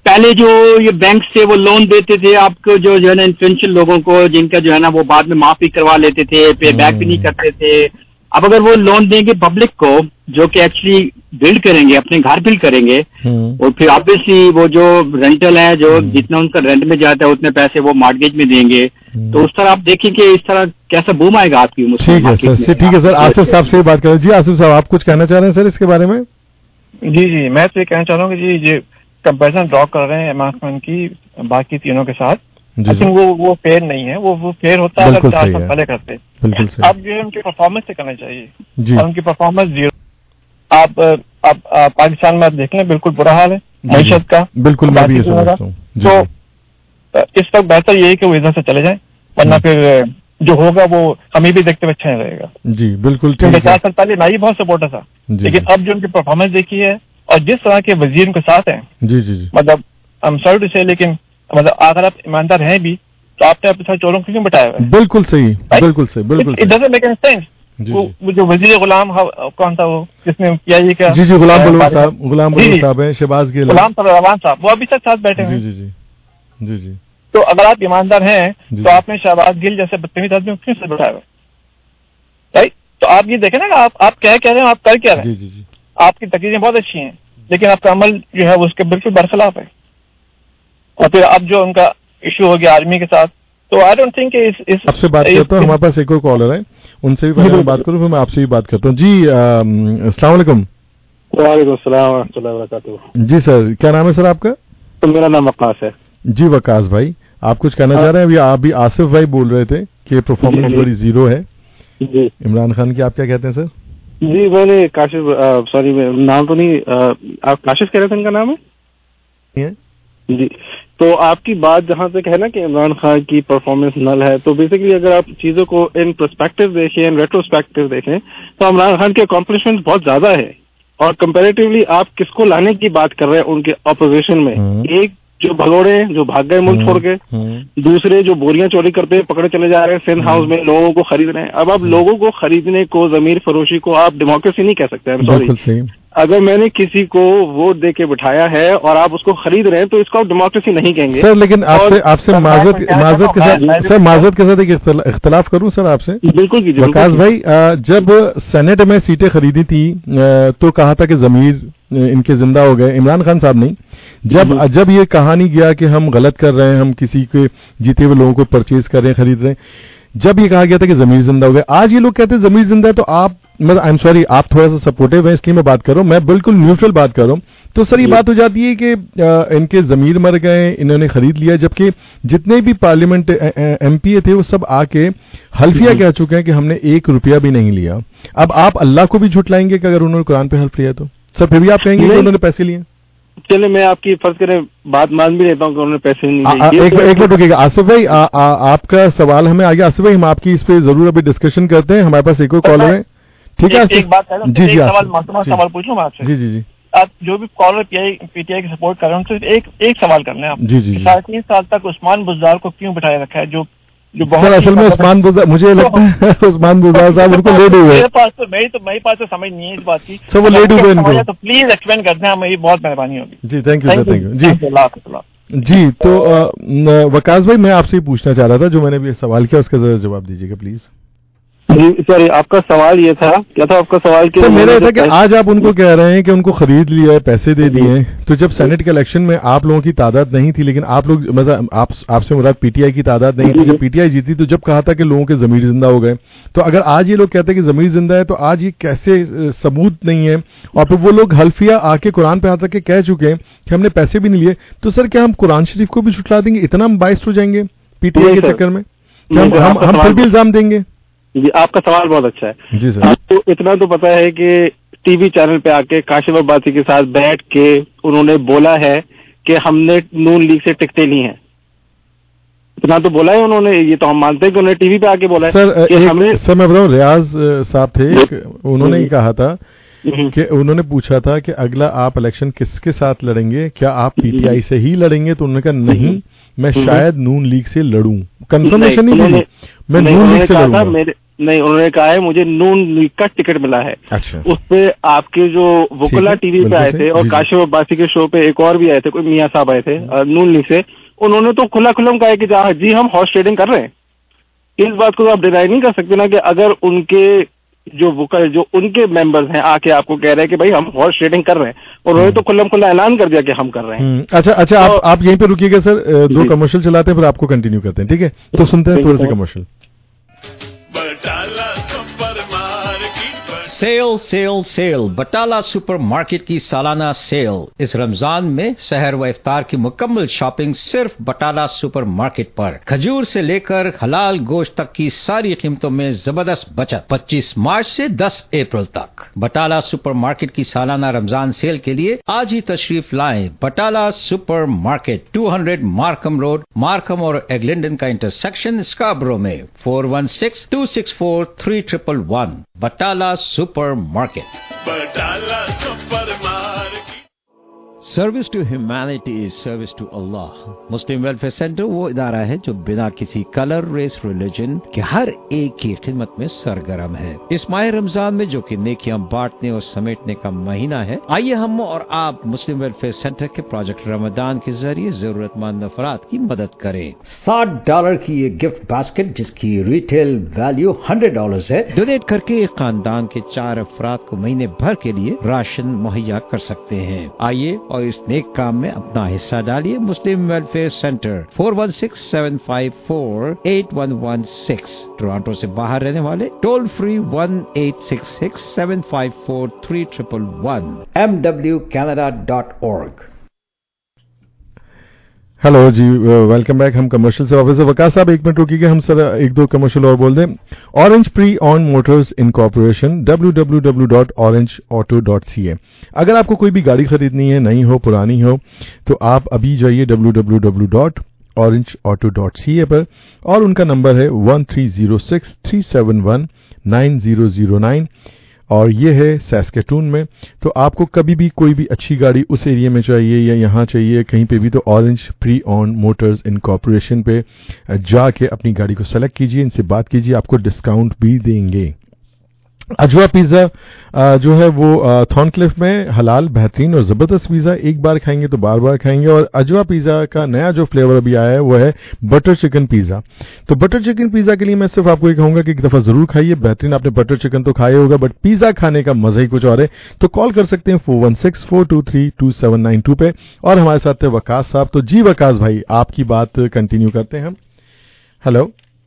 پہلے جو یہ بینک سے وہ لون دیتے تھے آپ کو جو جو ہے نا انفلوئنشل لوگوں کو جن کا جو ہے نا وہ بعد میں معافی کروا لیتے تھے, پے بیک بھی نہیں کرتے تھے. اب اگر وہ لون دیں گے پبلک کو جو کہ ایکچولی بلڈ کریں گے, اپنے گھر بلڈ کریں گے, اور پھر آبویسلی وہ جو رینٹل ہے جو جتنا ان کا رینٹ میں جاتا ہے اتنے پیسے وہ مارگیج میں دیں گے, تو اس طرح آپ دیکھیں کہ اس طرح کیسا بوم آئے گا آپ کی. ٹھیک ہے سر, ٹھیک ہے سر. آصف صاحب سے بات کریں. جی آصف صاحب, آپ کچھ کہنا چاہ رہے ہیں سر اس کے بارے میں؟ جی جی میں تو یہ کہنا چاہ رہا ہوں کہ جی یہ کمپیریزن ڈرا کر رہے ہیں عمران خان کی باقی تینوں کے ساتھ, لیکن وہ وہ فیئر نہیں ہے. وہ وہ فیئر ہوتا ہے اگر چار سال پہلے کرتے. اب جو ہے ان کی پرفارمنس سے کرنا چاہیے, اور ان کی پرفارمنس زیرو. آپ اب پاکستان میں آپ دیکھ لیں بالکل برا حال ہے معیشت کا. بالکل میں بھی یہ سمجھتا ہوں. تو اس وقت بہتر یہی کہ وہ ادھر سے چلے جائیں, ورنہ پھر جو ہوگا وہ ہمیں بھی دیکھتے ہوئے اچھا نہیں رہے گا. جی بالکل. چار سال پہلے میں ہی بہت سپورٹر تھا, لیکن اب جو ان کی پرفارمنس دیکھی ہے اور جس طرح کے وزیر ان کے ساتھ ہیں, جی جی جی مطلب آئی ایم سوری ٹو سے, لیکن مطلب اگر آپ ایماندار ہیں بھی تو آپ نے اپنے ساتھ چوروں کو کیوں بٹایا ہوا ہے؟ بالکل صحیح, بالکل صحیح, بالکل. It doesn't make any sense. وہ جو وزیر غلام کون تھا وہ جس نے کیا یہ کیا؟ جی جی غلام بلور صاحب, غلام بلور صاحب ہیں, شہباز گل, غلام روان صاحب, وہ ابھی تک ساتھ بیٹھے ہیں. جی جی جی جی. تو اگر آپ ایماندار ہیں تو آپ نے شہباز گل جیسے بدتمیز آدمی کیوں سے بٹھایا ہوا ہے؟ رائٹ. تو آپ یہ دیکھیں نا آپ آپ کیا کہہ رہے ہیں, آپ کر کیا رہے ہیں. جی جی. آپ کی تقریریں بہت اچھی ہیں, لیکن آپ کا عمل جو ہے اس کے بالکل برخلاف ہے. اور پھر اب جو ان کا ایشو ہو گیا آرمی کے ساتھ, تو آئی ڈونٹ تھنک آپ سے بات کرتا ہوں. ہمارے پاس ایک اور کالر ہے, ان سے بھی پہلے میں بات کروں, پھر میں آپ سے بھی بات کرتا ہوں. جی السلام علیکم. وعلیکم السلام ورحمۃ اللہ وبرکاتہ. جی سر, کیا نام ہے سر آپ کا؟ میرا نام وقاص ہے. جی وقاص بھائی, آپ کچھ کہنا چاہ رہے ہیں؟ ابھی آپ بھی آصف بھائی بول رہے تھے کہ پرفارمنس بڑی زیرو ہے جی عمران خان کی, آپ کیا کہتے ہیں سر؟ جی میں نے کاشف, سوری نام تو نہیں, آپ کاشف کہہ رہے تھے ان کا نام ہے جی. تو آپ کی بات جہاں تک ہے نا کہ عمران خان کی پرفارمنس نل ہے, تو بیسیکلی اگر آپ چیزوں کو ان پرسپیکٹو دیکھیں, ان ریٹروسپیکٹو دیکھیں, تو عمران خان کے اکمپلشمنٹ بہت زیادہ ہے. اور کمپیریٹیولی آپ کس کو لانے کی بات کر رہے ہیں ان کے اپوزیشن میں؟ ایک جو بھگوڑے ہیں جو بھاگ گئے ملک چھوڑ کے, دوسرے جو بوریاں چوری کرتے ہیں پکڑے چلے جا رہے ہیں سندھ ہاؤس میں, لوگوں کو خرید رہے ہیں. اب آپ لوگوں کو خریدنے کو, ضمیر فروشی کو آپ ڈیموکریسی نہیں کہہ سکتے. سوری, اگر میں نے کسی کو ووٹ دے کے بٹھایا ہے اور آپ اس کو خرید رہے ہیں تو اس کو آپ ڈیموکریسی نہیں کہیں گے سر. لیکن آپ سے آپ سے معذرت معذرت کے ساتھ سر معذرت کے ساتھ ایک اختلاف کروں سر آپ سے. بالکل کیجیے. وقاص بھائی, جب سینٹ میں سیٹیں خریدی تھی تو کہا تھا کہ ضمیر ان کے زندہ ہو گئے, عمران خان صاحب نہیں. جب جب یہ کہا نہیں گیا کہ ہم غلط کر رہے ہیں, ہم کسی کے جیتے ہوئے لوگوں کو پرچیز کر رہے ہیں, خرید رہے ہیں, جب یہ کہا گیا تھا کہ ضمیر زندہ ہو گئے, آج یہ لوگ کہتے ہیں ضمیر زندہ ہے. تو آپ مطلب آئی ایم سوری, آپ تھوڑا سا سپورٹیو ہیں اس لیے میں بات کر رہا ہوں, میں بالکل نیوٹرل بات کر رہا ہوں. تو سر یہ بات ہو جاتی ہے کہ ان کے ضمیر مر گئے, انہوں نے خرید لیا, جبکہ جتنے بھی پارلیمنٹ ایم پی تھے وہ سب آ کے حلفیہ کہہ چکے ہیں کہ ہم نے ایک روپیہ بھی نہیں لیا. اب آپ اللہ کو بھی جھٹلائیں گے کہ اگر انہوں نے قرآن پہ حلف لیا تو سر پھر بھی آپ کہیں گے کہ انہوں نے پیسے لیے؟ چلے میں آپ کی فرض کریں بات مان بھی لیتا ہوں کہ انہوں نے پیسے نہیں لیے. ایک منٹ رکیے گا آصف بھائی, آپ کا سوال ہمیں آگے. آصف بھائی ہم آپ کی اس پہ ضرور ابھی ڈسکشن کرتے ہیں, ہمارے پاس ایک اور کالر ہے. ٹھیک ہے ایک بات کر جی جی سوال پوچھ لوں میں آپ سے. جی جی جی آپ جو بھی کالر پی ٹی آئی کی سپورٹ کر رہے ہیں صرف ایک ایک سوال کرنا ہے آپ. جی جی ساڑھے تین سال تک عثمان بزدار کو کیوں بٹھائے رکھا ہے؟ جو جو سر اصل میں عثمان بزدار, مجھے لگتا ہے عثمان بزدار صاحب ان کو لیٹ ہوئے. میرے پاس تو میری تو میرے پاس تو سمجھ نہیں ہے اس بات کی سر, وہ لیٹ ہوئے ان کو. تو پلیز ایکسپلین کر دیں, میری بہت مہربانی ہوگی. جی thank you sir, thank you. جی جی تو وقاص بھائی میں آپ سے پوچھنا چاہ رہا تھا, جو میں نے بھی سوال کیا اس کا ذرا جواب دیجیے گا پلیز. جی سوری, آپ کا سوال یہ تھا, کیا تھا آپ کا سوال؟ سر میرا یہ تھا کہ آج آپ ان کو کہہ رہے ہیں کہ ان کو خرید لیا ہے, پیسے دے دیے ہیں, تو جب سینٹ کے الیکشن میں آپ لوگوں کی تعداد نہیں تھی, لیکن آپ لوگ آپ سے مراد پی ٹی آئی کی تعداد نہیں تھی, جب پی ٹی آئی جیتی تو جب کہا تھا کہ لوگوں کے ضمیر زندہ ہو گئے, تو اگر آج یہ لوگ کہتے ہیں کہ ضمیر زندہ ہے تو آج یہ کیسے ثبوت نہیں ہے؟ اور پھر وہ لوگ حلفیہ آ کے قرآن پہ آ کے کہہ چکے ہیں کہ ہم نے پیسے بھی نہیں لیے, تو سر کیا ہم قرآن شریف کو بھی چھٹلا دیں گے؟ اتنا ہم باعث ہو جائیں گے پی ٹی آئی کے چکر میں کہ ہم پھر بھی الزام دیں گے؟ جی آپ کا سوال بہت اچھا ہے. جی سر, آپ کو اتنا تو پتا ہے کہ ٹی وی چینل پہ آ کے کاشف عباسی کے ساتھ بیٹھ کے انہوں نے بولا ہے کہ ہم نے نون لیگ سے ٹکٹیں لی ہیں. اتنا تو بولا ہے انہوں نے, یہ تو ہم مانتے ہیں کہ انہوں نے ٹی وی پہ آ کے بولا ہے. سر سر میں بتاؤں, ریاض صاحب تھے, انہوں نے کہا تھا کہ انہوں نے پوچھا تھا کہ اگلا آپ الیکشن کس کے ساتھ لڑیں گے, کیا آپ پی ٹی آئی سے ہی لڑیں گے؟ تو انہوں نے کہا نہیں, میں شاید نون لیگ سے لڑوں. کنفرمیشن نہیں ملی, میں نون لیگ سے لڑوں گا. نہیں, انہوں نے کہا ہے مجھے نون لیگ کا ٹکٹ ملا ہے. اچھا. اس پہ آپ کے جو وکلا ٹی وی پہ آئے تھے اور کاشف عباسی کے شو پہ ایک اور بھی آئے تھے, کوئی میاں صاحب آئے تھے نون لیگ سے, انہوں نے تو کھلا کھلم کہا ہے کہ جی ہم ہارس ٹریڈنگ کر رہے ہیں. اس بات کو آپ ڈینائی نہیں کر سکتے نا کہ اگر ان کے جو وکل جو ان کے ممبرز ہیں آ کے آپ کو کہہ رہے ہیں کہ بھائی ہم ہارس ٹریڈنگ کر رہے ہیں, اور انہوں نے تو کھلم کھلا اعلان کر دیا کہ ہم کر رہے ہیں. اچھا اچھا آپ آپ یہیں پہ رکیے گا سر, دو کمرشل چلاتے ہیں پھر آپ کو کنٹینیو کرتے ہیں, ٹھیک ہے؟ تو سنتے ہیں تھوڑے سے commercial. Sale sale sale Batala super market کی سالانہ سیل. اس رمضان میں سحر و افطار کی مکمل شاپنگ صرف بٹالہ سپر مارکیٹ پر. کھجور سے لے کر حلال گوشت تک کی ساری قیمتوں میں زبردست بچت. پچیس مارچ سے دس اپریل تک بٹالہ سپر مارکیٹ کی سالانہ رمضان سیل کے لیے آج ہی تشریف لائیں. بٹالہ سپر مارکیٹ دو سو مارکم روڈ, مارکم اور ایگلنڈن کا انٹرسیکشن, اسکاربرو میں. Four one six two six four three triple one. Batala super market. Batala super market. Service to humanity is service to Allah. Muslim welfare centre وہ ادارہ ہے جو بنا کسی کلر, ریس, ریلیجن کے ہر ایک کی خدمت میں سرگرم ہے. اس ماہ رمضان میں جو کہ نیکیاں بانٹنے اور سمیٹنے کا مہینہ ہے, آئیے ہم اور آپ مسلم ویلفیئر سینٹر کے پروجیکٹ رمضان کے ذریعے ضرورت مند افراد کی مدد کریں. ساٹھ ڈالر کی یہ گفٹ باسکٹ جس کی ریٹیل ویلیو ہنڈریڈ ڈالرز ہے, ڈونیٹ کر کے ایک خاندان کے چار افراد کو مہینے بھر کے لیے راشن مہیا کر سکتے ہیں. آئیے اور اس نیک کام میں اپنا حصہ ڈالیے. Muslim welfare centre four one six seven five four eight one one six. Toronto سے باہر رہنے والے toll free one eight six six seven five four three triple one. M W Canada dot org. Hello جی, welcome back. ہم commercial سے واپس. وقاص صاحب ایک منٹ روکیے گا, ہم سر ایک دو کمرشل اور بول دیں. Orange pre owned motors incorporation W W W dot orange auto dot C A. اگر آپ کو کوئی بھی گاڑی خریدنی ہے, نئی ہو پرانی ہو, تو آپ ابھی جائیے W W W dot orange auto dot C A پر, اور ان کا نمبر ہے one three zero six three seven one nine zero zero nine, اور یہ ہے سیسکیٹون میں. تو آپ کو کبھی بھی کوئی بھی اچھی گاڑی اس ایریا میں چاہیے یا یہاں چاہیے کہیں پہ بھی, تو orange pre owned motors incorporation پہ جا کے اپنی گاڑی کو سلیکٹ کیجیے, ان سے بات کیجیے, آپ کو ڈسکاؤنٹ بھی دیں گے. اجوا پیزا جو ہے وہ تھارن کلف میں حلال, بہترین اور زبردست پیزا. ایک بار کھائیں گے تو بار بار کھائیں گے. اور اجوا پیزا کا نیا جو فلیور ابھی آیا ہے وہ ہے بٹر چکن پیزا. تو بٹر چکن پیزا کے لیے میں صرف آپ کو یہ کہوں گا کہ ایک دفعہ ضرور کھائیے. بہترین, آپ نے بٹر چکن تو کھایا ہوگا, بٹ پیزا کھانے کا مزہ ہی کچھ اور ہے. تو کال کر سکتے ہیں four one six four two three two seven nine two پہ. اور ہمارے ساتھ ہے وقاص صاحب. تو جی وقاص بھائی, آپ کی بات کنٹینیو کرتے ہیں ہم. ہلو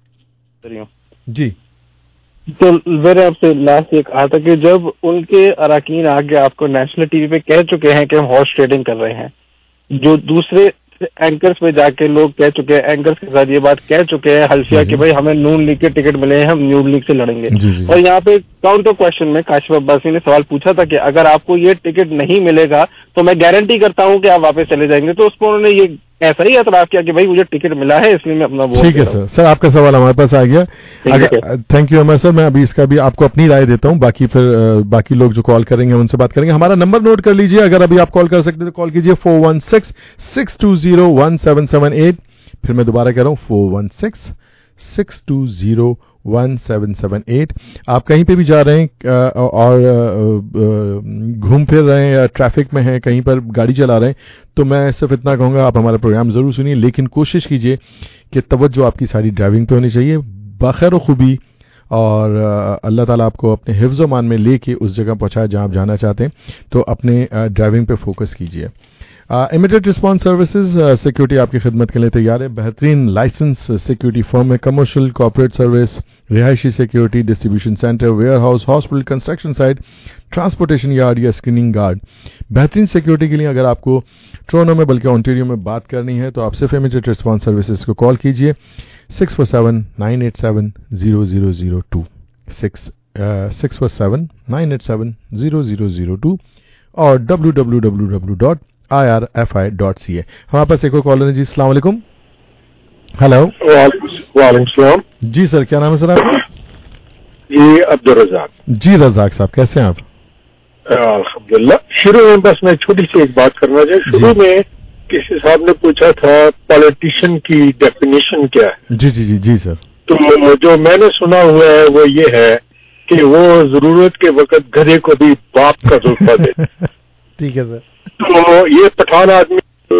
جی. تو میرے آپ سے لاسٹ یہ کہا تھا کہ جب ان کے اراکین آگے آپ کو نیشنل ٹی وی پہ کہہ چکے ہیں کہ ہم ہارس ٹریڈنگ کر رہے ہیں, جو دوسرے اینکرز پہ جا کے لوگ کہہ چکے ہیں, اینکرز کے ساتھ یہ بات کہہ چکے ہیں حلفیہ کہ بھائی ہمیں نون لیگ کے ٹکٹ ملے ہیں, ہم نون لیگ سے لڑیں گے. اور یہاں پہ کاؤنٹر کوشچن میں کاشف عباسی نے سوال پوچھا تھا کہ اگر آپ کو یہ ٹکٹ نہیں ملے گا تو میں گارنٹی کرتا ہوں کہ آپ واپس چلے جائیں گے. تو اس پر انہوں نے یہ ایسا ہی اعتراف کیا کہ بھائی مجھے ٹکٹ ملا ہے اس لیے میں اپنا ووٹ. ٹھیک ہے سر. سر آپ کا سوال ہمارے پاس آ گیا. Thank you Amar sir. میں ابھی اس کا بھی آپ کو اپنی رائے دیتا ہوں, باقی پھر باقی لوگ جو کال کریں گے ان سے بات کریں گے. ہمارا نمبر نوٹ کر لیجیے, اگر ابھی آپ کال کر سکتے ہیں تو کال کیجیے four one six six two zero one seven seven eight. پھر میں دوبارہ کہہ رہا ہوں four one six six two zero one seven seven eight. آپ کہیں پہ بھی جا رہے ہیں اور گھوم پھر رہے ہیں یا ٹریفک میں ہیں, کہیں پر گاڑی چلا رہے ہیں, تو میں صرف اتنا کہوں گا آپ ہمارا پروگرام ضرور سنیے, لیکن کوشش کیجیے کہ توجہ آپ کی ساری ڈرائیونگ پہ ہونی چاہیے بخیر و خوبی, اور اللہ تعالیٰ آپ کو اپنے حفظ و مان میں لے کے اس جگہ پہنچائے جہاں آپ جانا چاہتے ہیں. تو اپنے ڈرائیونگ پہ فوکس کیجیے. امیڈیٹ رسپانس سروسز سیکورٹی آپ کی خدمت کے لیے تیار ہے. بہترین لائسنس سیکورٹی فرم ہے. کمرشل, کارپوریٹ سروس, رہائشی security, distribution centre, warehouse, hospital, construction site, transportation yard یا اسکریننگ گارڈ. بہترین سیکورٹی کے لیے اگر آپ کو ٹورونٹو میں بلکہ اونٹیریو میں بات کرنی ہے تو آپ صرف امیڈیٹ رسپانس سروسز کو کال کیجیے six four seven nine eight seven zero zero zero two six six four seven nine eight seven zero zero zero two اور W W W W dot I R F I dot C A. ہمارے پاس ایک اور collar ہے. جی السلام علیکم. Hello. وعلیکم السلام. جی سر, کیا نام ہے سر آپ کا؟ جی عبدالرزاق. جی رزاق صاحب, کیسے ہیں آپ؟ الحمدللہ. شروع میں بس میں چھوٹی سی ایک بات کرنا چاہیے. شروع میں کسی صاحب نے پوچھا تھا پالیٹیشین کی ڈیفینیشن کیا ہے. جی جی جی جی سر. تو جو میں نے سنا ہوا ہے وہ یہ ہے کہ وہ ضرورت کے وقت گدھے کو بھی باپ کا زلفہ دے. ٹھیک ہے سر. تو یہ پٹھان آدمی.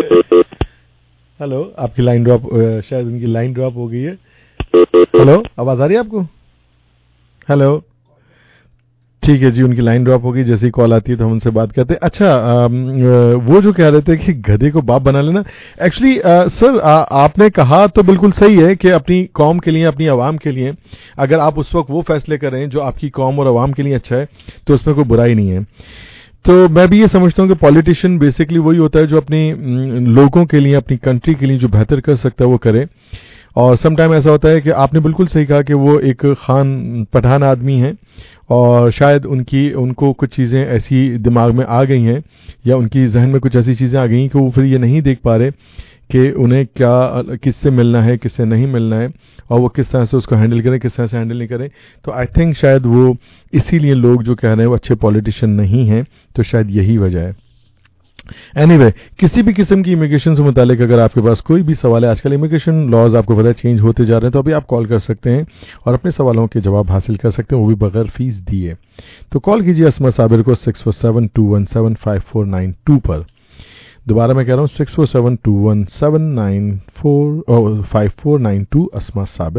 ہلو, آپ کی لائن ڈراپ, شاید ان کی لائن ڈراپ ہو گئی ہے. ہلو, آواز آ رہی ہے آپ کو؟ ہلو, ٹھیک ہے جی, ان کی لائن ڈراپ ہوگی. جیسی کال آتی ہے تو ہم ان سے بات کرتے ہیں. اچھا, وہ جو کہہ رہے تھے کہ گدھے کو باپ بنا لینا, ایکچولی سر آپ نے کہا تو بالکل صحیح ہے کہ اپنی قوم کے لیے, اپنی عوام کے لیے اگر آپ اس وقت وہ فیصلے کریں جو آپ کی قوم اور عوام کے لیے اچھا ہے تو اس میں کوئی برائی نہیں ہے. تو میں بھی یہ سمجھتا ہوں کہ پولیٹیشین بیسکلی وہی ہوتا ہے جو اپنی لوگوں کے لیے, اپنی کنٹری کے لیے جو بہتر کر سکتا ہے وہ کرے. اور سم ٹائم ایسا ہوتا ہے کہ آپ نے بالکل صحیح کہا کہ وہ ایک خان پٹھان آدمی ہیں اور شاید ان کی ان کو کچھ چیزیں ایسی دماغ میں آ گئی ہیں یا ان کی ذہن میں کچھ ایسی چیزیں آ گئی ہیں کہ وہ پھر یہ نہیں دیکھ پا رہے کہ انہیں کیا, کس سے ملنا ہے, کس سے نہیں ملنا ہے, اور وہ کس طرح سے اس کو ہینڈل کریں, کس طرح سے ہینڈل نہیں کریں. تو آئی تھنک شاید وہ اسی لیے لوگ جو کہہ رہے ہیں وہ اچھے پولیٹیشین نہیں ہیں, تو شاید یہی وجہ ہے. اینی وے, کسی بھی قسم کی امیگریشن سے متعلق اگر آپ کے پاس کوئی بھی سوال ہے, آج کل امیگریشن لاز آپ کو پتہ ہے چینج ہوتے جا رہے ہیں, تو ابھی آپ کال کر سکتے ہیں اور اپنے سوالوں کے جواب حاصل کر سکتے ہیں, وہ بھی بغیر فیس دیے. تو کال کیجیے اسما صابر کو six four seven two one seven five four nine two پر. دوبارہ میں کہہ رہا ہوں six four seven two one seven nine four five four nine two Asma Sabir.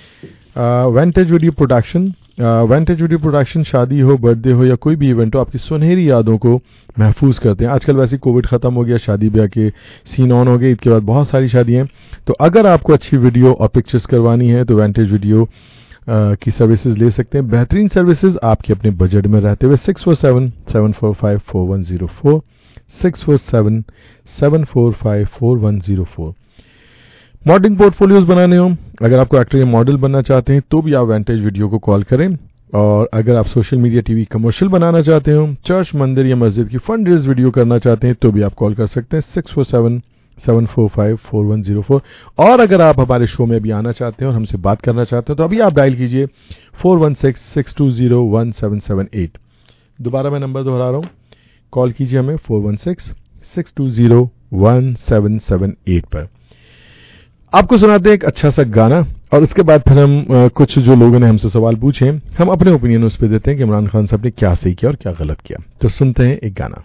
Vintage video production, vintage video production شادی ہو, برتھ ڈے ہو یا کوئی بھی ایونٹ ہو, آپ کی سنہری یادوں کو محفوظ کرتے ہیں. آج کل ویسے کووڈ ختم ہو گیا, شادی بیاہ کے سین آن ہو گئے, عید کے بعد بہت ساری شادیاں ہیں. تو اگر آپ کو اچھی ویڈیو اور پکچرز کروانی ہے تو وینٹیج ویڈیو کی سروسز لے سکتے ہیں. بہترین سروسز آپ کے اپنے بجٹ میں رہتے ہوئے. Six four seven seven four five four one zero four six four seven seven four five four one zero four. Modelling portfolios بنانے ہوں, اگر آپ کو ایکٹر یا ماڈل بننا چاہتے ہیں تو بھی آپ وینٹیج ویڈیو کو کال کریں. اور اگر آپ سوشل میڈیا ٹی وی کمرشل بنانا چاہتے ہوں, چرچ, مندر یا مسجد کی فنڈ ریز ویڈیو کرنا چاہتے ہیں تو بھی آپ کال کر سکتے ہیں six four seven seven four five four one zero four. اور اگر آپ ہمارے شو میں بھی آنا چاہتے ہیں اور ہم سے بات کرنا چاہتے ہیں تو ابھی آپ ڈائل کیجئے four one six six two zero one seven seven eight. دوبارہ میں نمبر دہرا رہا ہوں, کال کیجئے ہمیں four one six six two zero one seven seven eight پر. آپ کو سناتے ہیں ایک اچھا سا گانا اور اس کے بعد پھر ہم کچھ جو لوگوں نے ہم سے سوال پوچھے ہم اپنے اوپینین اس پہ دیتے ہیں کہ عمران خان صاحب نے کیا صحیح کیا اور کیا غلط کیا. تو سنتے ہیں ایک گانا.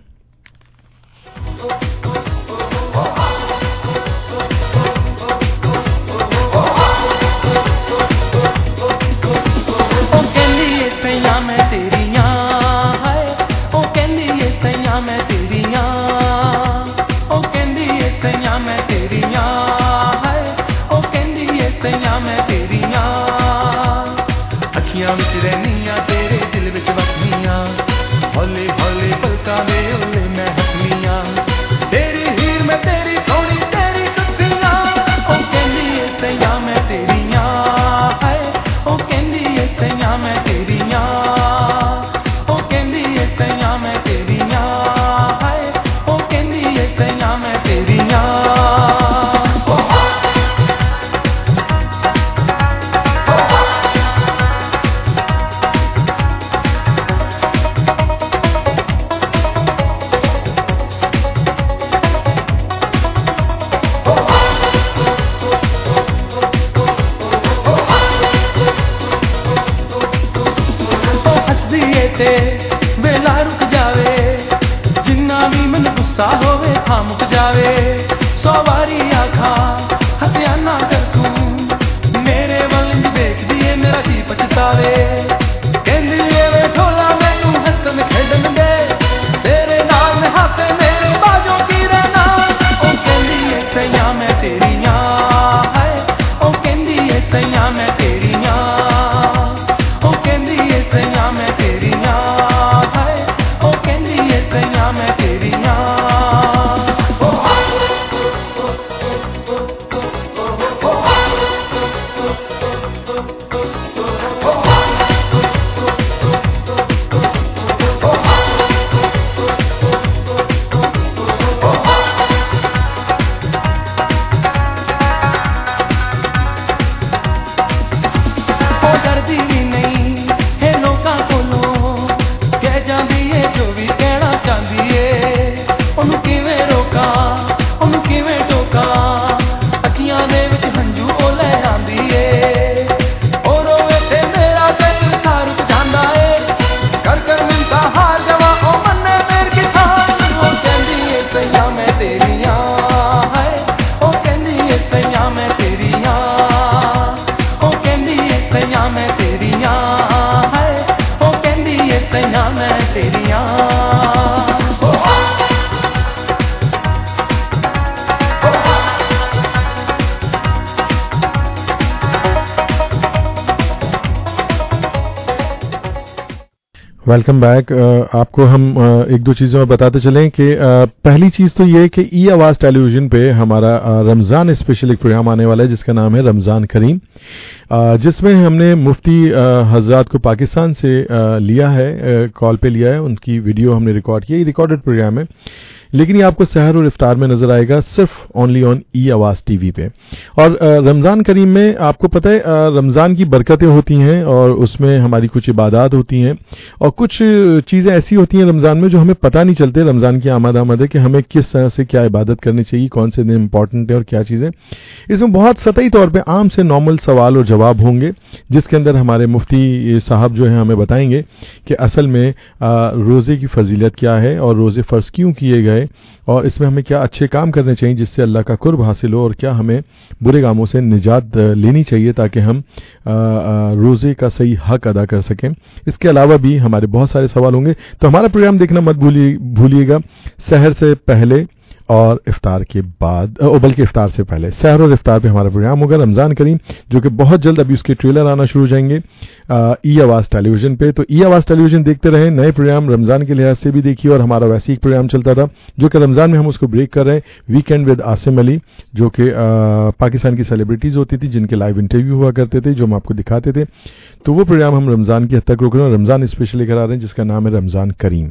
Welcome back. आपको हम एक दो चीज़ों में बताते चलें कि पहली चीज़ तो ये कि ई आवाज़ टेलीविज़न पे हमारा रमज़ान स्पेशल एक प्रोग्राम आने वाला है जिसका नाम है रमज़ान करीम, जिसमें हमने मुफ्ती हजरात को पाकिस्तान से लिया है, कॉल पे लिया है, उनकी वीडियो हमने रिकॉर्ड की. ये रिकॉर्डेड प्रोग्राम है लेकिन ये आपको सहर और इफ्तार में नजर आएगा सिर्फ ओनली ऑन ई आवाज़ टीवी पे. और रमज़ान करीम में आपको पता है रमज़ान की बरकतें होती हैं और उसमें हमारी कुछ इबादत होती हैं और कुछ चीज़ें ऐसी होती हैं रमज़ान में जो हमें पता नहीं चलते रमज़ान की आमद आमद है कि हमें किस तरह से क्या इबादत करनी चाहिए, कौन से दिन इंपॉर्टेंट है और क्या चीज़ें. इसमें बहुत सतही तौर पर आम से नॉर्मल सवाल और जवाब होंगे जिसके अंदर हमारे मुफ्ती साहब जो हैं हमें बताएंगे कि असल में रोज़े की फजीलत क्या है और रोज़े फ़र्ज़ क्यों किए गए और इसमें हमें क्या अच्छे काम करने चाहिए जिससे अल्लाह का कुर्ब हासिल हो और क्या हमें बुरे कामों से निजात लेनी चाहिए ताकि हम रोज़े का सही हक अदा कर सकें. इसके अलावा भी हमारे बहुत सारे सवाल होंगे तो हमारा प्रोग्राम देखना मत भूलिए भूलिएगा सहर से पहले और इफ्तार के बाद, बल्कि इफ्तार से पहले. सहर और इफ्तार पे हमारा प्रोग्राम होगा रमज़ान करीम जो कि बहुत जल्द अभी उसके ट्रेलर आना शुरू हो जाएंगे ई आवाज़ टेलीविज़न पे. तो ई आवाज़ टेलीविज़न देखते रहें, नए प्रोग्राम रमज़ान के लिहाज से भी देखिए. और हमारा वैसे ही एक प्रोग्राम चलता था जो कि रमज़ान में हम उसको ब्रेक कर रहे हैं, वीकेंड विद आसिम अली, जो कि पाकिस्तान की सेलिब्रिटीज़ होती थी जिनके लाइव इंटरव्यू हुआ करते थे जो हम आपको दिखाते थे. तो वो प्रोग्राम हम रमज़ान की हद तक रोक रहे हैं, रमज़ान स्पेशल लेकर आ रहे हैं जिसका नाम है रमज़ान करीम.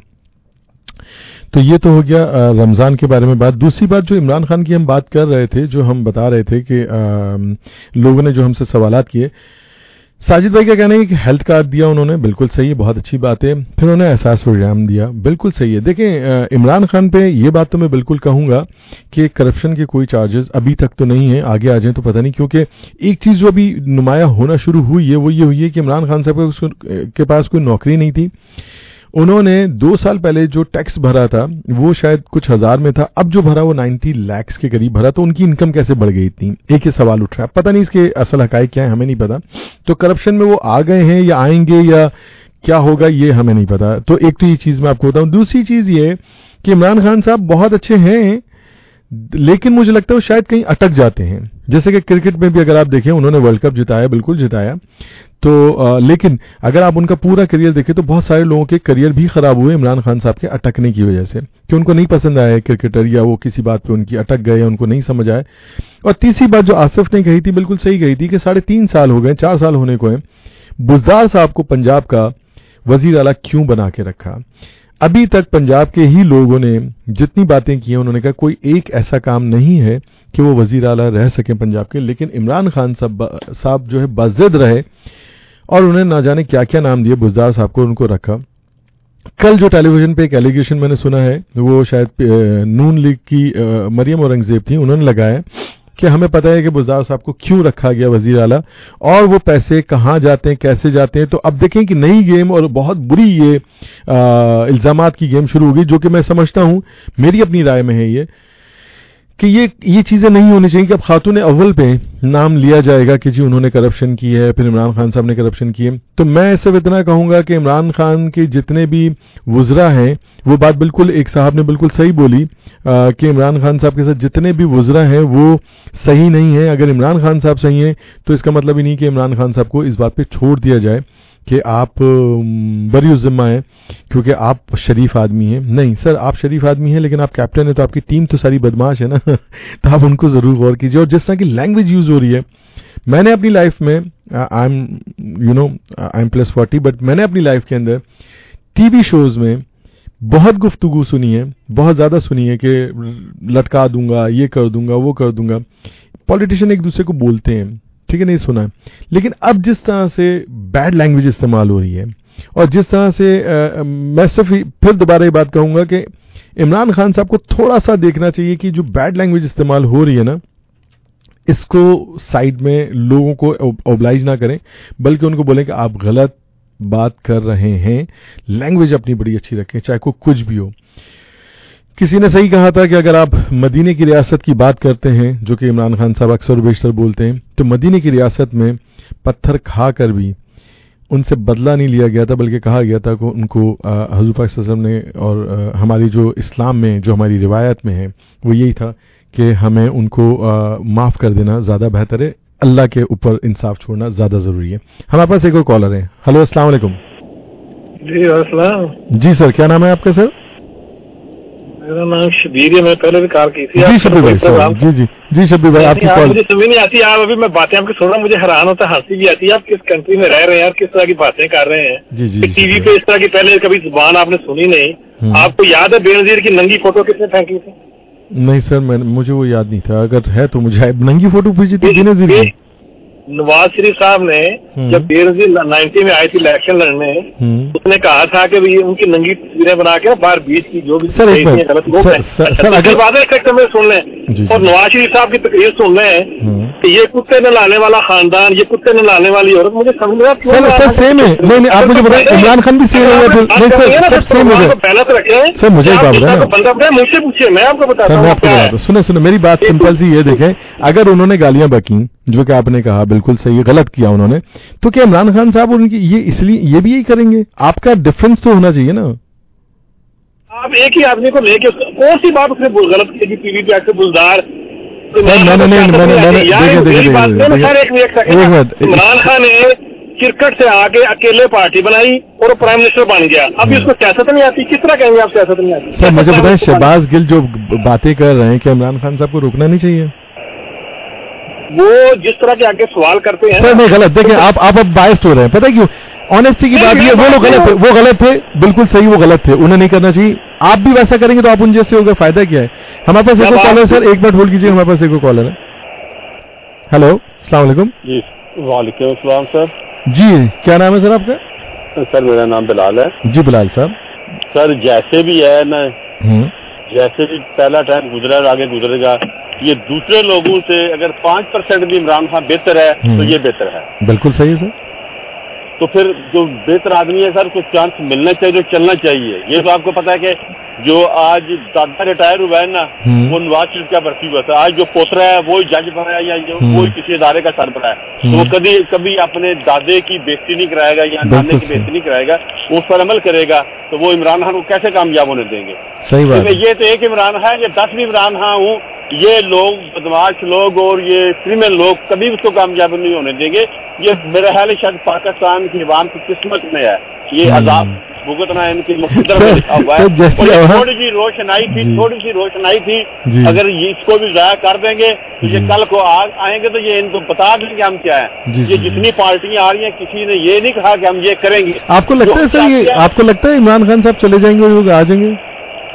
तो ये तो हो गया रमज़ान के बारे में बात. दूसरी बात जो इमरान खान की हम बात कर रहे थे, जो हम बता रहे थे कि लोगों ने जो हमसे सवालात किए, साजिद भाई का कहना है कि हेल्थ कार्ड दिया उन्होंने, बिल्कुल सही है, बहुत अच्छी बात है. फिर उन्होंने एहसास प्रोग्राम दिया, बिल्कुल सही है. देखें इमरान खान पे ये बात तो मैं बिल्कुल कहूँगा कि करप्शन के कोई चार्जेस अभी तक तो नहीं है, आगे आ जाए तो पता नहीं, क्योंकि एक चीज़ जो अभी नुमाया होना शुरू हुई है वो ये हुई है कि इमरान खान साहब के पास कोई नौकरी नहीं थी. उन्होंने दो साल पहले जो टैक्स भरा था वो शायद कुछ हजार में था, अब जो भरा वो नब्बे लाख के करीब भरा. तो उनकी इनकम कैसे बढ़ गई इतनी, एक ही सवाल उठ रहा है. पता नहीं इसके असल हकायक क्या है, हमें नहीं पता. तो करप्शन में वो आ गए हैं या आएंगे या क्या होगा ये हमें नहीं पता. तो एक तो ये चीज़ मैं आपको बताऊं. दूसरी चीज़ ये कि इमरान खान साहब बहुत अच्छे हैं लेकिन मुझे लगता है वो शायद कहीं अटक जाते हैं. जैसे कि क्रिकेट में भी अगर आप देखें उन्होंने वर्ल्ड कप जिताया, बिल्कुल जिताया, तो आ, लेकिन अगर आप उनका पूरा करियर देखें तो बहुत सारे लोगों के करियर भी खराब हुए इमरान खान साहब के अटकने की वजह से, कि उनको नहीं पसंद आया क्रिकेटर या वो किसी बात पे उनकी अटक गए या उनको नहीं समझ आए. और तीसरी बात जो आसिफ ने कही थी बिल्कुल सही कही थी कि साढ़े तीन साल हो गए, चार साल होने को है, बुज़दार साहब को पंजाब का वजीर आला क्यों बना के रखा. अभी तक पंजाब के ही लोगों ने जितनी बातें की हैं उन्होंने कहा कोई एक ऐसा काम नहीं है कि वो वजीर आला रह सके पंजाब के, लेकिन इमरान खान साहब जो है बाजिद रहे और उन्हें ना जाने क्या क्या नाम दिए बुज़दार साहब को, उनको रखा. कल जो टेलीविजन पे एक एलिगेशन मैंने सुना है वो शायद नून लीग की मरियम औरंगजेब थी, उन्होंने लगाया कि हमें पता है कि बुज़दार साहब को क्यों रखा गया वजीर आला और वो पैसे कहाँ जाते हैं, कैसे जाते हैं. तो अब देखें कि नई गेम और बहुत बुरी ये इल्ज़ामात की गेम शुरू होगी, जो कि मैं समझता हूं, मेरी अपनी राय में है ये कि ये ये चीज़ें नहीं होनी चाहिए कि अब खातून अव्वल पे नाम लिया जाएगा कि जी उन्होंने करप्शन की है, फिर इमरान खान साहब ने करप्शन की है. तो मैं सिर्फ इतना कहूँगा कि इमरान खान के जितने भी वुज़रा हैं, वो बात बिल्कुल एक साहब ने बिल्कुल सही बोली कि इमरान खान साहब के साथ जितने भी वुज़रा हैं वो सही नहीं है. अगर इमरान खान साहब सही हैं तो इसका मतलब ही नहीं कि इमरान खान साहब को इस बात पर छोड़ दिया जाए कि आप बरी ज़िम्मा हैं क्योंकि आप शरीफ आदमी हैं. नहीं सर, आप शरीफ आदमी हैं लेकिन आप कैप्टन हैं तो आपकी टीम तो सारी बदमाश है ना. तो आप उनको ज़रूर गौर कीजिए. और जिस तरह की लैंग्वेज यूज़ हो रही है, मैंने अपनी लाइफ में, I am you know I am plus forty, but मैंने अपनी लाइफ के अंदर टीवी शोज़ में बहुत गुफ्तगू सुनी है, बहुत ज़्यादा सुनी है कि लटका दूंगा, ये कर दूंगा, वो कर दूंगा. पॉलिटिशियन एक दूसरे को बोलते हैं, ठीक है, नहीं सुना है. लेकिन अब जिस तरह से बैड लैंग्वेज इस्तेमाल हो रही है और जिस तरह से आ, मैं सिर्फ फिर दोबारा ये बात कहूंगा कि इमरान खान साहब को थोड़ा सा देखना चाहिए कि जो बैड लैंग्वेज इस्तेमाल हो रही है ना, इसको साइड में लोगों को ओब्लाइज ना करें, बल्कि उनको बोलें कि आप गलत बात कर रहे हैं, लैंग्वेज अपनी बड़ी अच्छी रखें, चाहे को कुछ भी हो. किसी ने सही कहा था कि अगर आप मदीने की रियासत की बात करते हैं, जो कि इमरान खान साहब अक्सर बेशतर बोलते हैं, तो मदीने की रियासत में पत्थर खा कर भी उनसे बदला नहीं लिया गया था, बल्कि कहा गया था कि उनको हज़रत पाक सल्लल्लाहु अलैहि वसल्लम ने और आ, हमारी जो इस्लाम में जो हमारी रिवायत में है वो यही था कि हमें उनको माफ़ कर देना ज़्यादा बेहतर है, अल्लाह के ऊपर इंसाफ छोड़ना ज़्यादा ज़रूरी है. हमारे पास एक और कॉलर है. हेलो, अस्सलाम वालेकुम. جی السلام. جی سر, کیا نام ہے آپ کا سر؟ میرا نام شبیر ہے, میں پہلے بھی کال کی تھی. جی شبیر بھائی, جی جی جی شبیر بھائی, آپ کی کال مجھے سمجھ نہیں آتی. آپ ابھی میں باتیں آپ کی سن رہا ہوں, مجھے حیران ہوتا ہے, ہنسی بھی آتی ہے. آپ کس کنٹری میں رہ رہے ہیں, آپ کس طرح کی باتیں کر رہے ہیں. جی جی ٹی وی پہ اس طرح کی پہلے کبھی زبان آپ نے سنی نہیں. آپ کو یاد ہے بے نظیر کی ننگی فوٹو کس نے پھینکی تھی؟ نہیں سر, میں مجھے وہ یاد نہیں تھا. اگر ہے تو مجھے ننگی فوٹو بھیجی تھی بے نظیر کی. نواز شریف صاحب نے جب بے نظیر نائنٹی میں آئی تھی الیکشن لڑنے, اس نے کہا تھا کہ ان کی ننگی تصویریں بنا کے باہر بیچ کی جو بھی غلط وہ سیکٹر میں سن لیں. اور نواز شریف صاحب کی تقریر سن لیں کہ یہ کتے نلانے والا خاندان, یہ کتے نلانے والی عورت, مجھے سمجھ میں سیم ہے. نہیں نہیں, آپ مجھے بتائیں عمران خان بھی سیم ہے. پہلے تو رکھے سر مجھے بندہ مجھ سے پوچھیے, میں آپ کو بتاتا ہوں. سنیں سنیں میری بات سمپل سی یہ دیکھیں, اگر انہوں نے گالیاں بکیں جو کہ آپ نے کہا بالکل صحیح, غلط کیا انہوں نے, تو کیا عمران خان صاحب ان کی یہ اس لیے یہ بھی یہی کریں گے؟ آپ کا ڈفرنس تو ہونا چاہیے نا. آپ ایک ہی آدمی کو لے کے کون سی بات اس نے غلط کی تھی ٹی وی پہ سے بزدار. عمران خان نے کرکٹ سے آ کے اکیلے پارٹی بنائی اور پرائم منسٹر بن گیا. ابھی اس کو سیاست نہیں آتی, کس طرح کہیں گے آپ سیاست نہیں آتی؟ سر مجھے بتائیں, شہباز گل جو باتیں کر رہے ہیں کہ عمران خان صاحب کو روکنا نہیں چاہیے. وہ جس طرح کے آگے سوال کرتے ہیں سر نہیں غلط, دیکھیں آپ آپ اب بائسڈ ہو رہے ہیں. پتہ کیوں؟ آنےسٹی کی بات یہ, وہ لوگ غلط تھے, وہ غلط تھے, بالکل صحیح, وہ غلط تھے, انہیں نہیں کرنا چاہیے. آپ بھی ویسا کریں گے تو آپ ان جیسے ہوگا, فائدہ کیا ہے؟ ہمارے پاس ایک کالر ہے سر, ایک منٹ ہولڈ کیجیے, ہمارے پاس ایک کالر ہے. ہلو السلام علیکم. جی وعلیکم السلام سر. جی کیا نام ہے سر آپ کا؟ سر میرا نام بلال ہے. جی بلال صاحب. سر جیسے بھی ہے نا, جیسے بھی پہلا ٹائم گزرا ہے آگے گزرے گا, یہ دوسرے لوگوں سے اگر پانچ پرسینٹ بھی عمران خان بہتر ہے تو یہ بہتر ہے. بالکل صحیح سر. تو پھر جو بہتر آدمی ہے سر اس کو چانس ملنا چاہیے, جو چلنا چاہیے. یہ تو آپ کو پتا ہے کہ جو آج دادا ریٹائر ہوا ہے نا, وہ نواز شریف کا برسی ہوا تھا. آج جو پوترا ہے وہی جج بنا ہے یا وہی کسی ادارے کا سربراہ ہے, تو وہ کبھی کبھی اپنے دادے کی بےزتی نہیں کرائے گا یا نانے کی بےزتی نہیں کرائے گا, اس پر عمل کرے گا, تو وہ عمران خان کو کیسے کامیاب ہونے دیں گے؟ صحیح بات. یہ تو ایک عمران خان, یہ دس بھی عمران خان ہوں, یہ لوگ بدماش لوگ اور یہ کرمنل لوگ کبھی اس کو کامیاب نہیں ہونے دیں گے. یہ میرا خیال ہے شاید پاکستان کی عوام کی قسمت میں ہے یہ عذاب بھگتنا, ان کی مقدر میں لکھا ہوا ہے. تھوڑی سی روشنائی تھی, تھوڑی سی روشنائی تھی, اگر اس کو بھی ضائع کر دیں گے تو یہ کل کو آئیں گے تو یہ ان کو بتا دیں گے ہم کیا ہے. یہ جتنی پارٹیاں آ رہی ہیں کسی نے یہ نہیں کہا کہ ہم یہ کریں گے. آپ کو لگتا ہے سر, یہ آپ کو لگتا ہے عمران خان صاحب چلے جائیں گے اور لوگ آ جائیں گے؟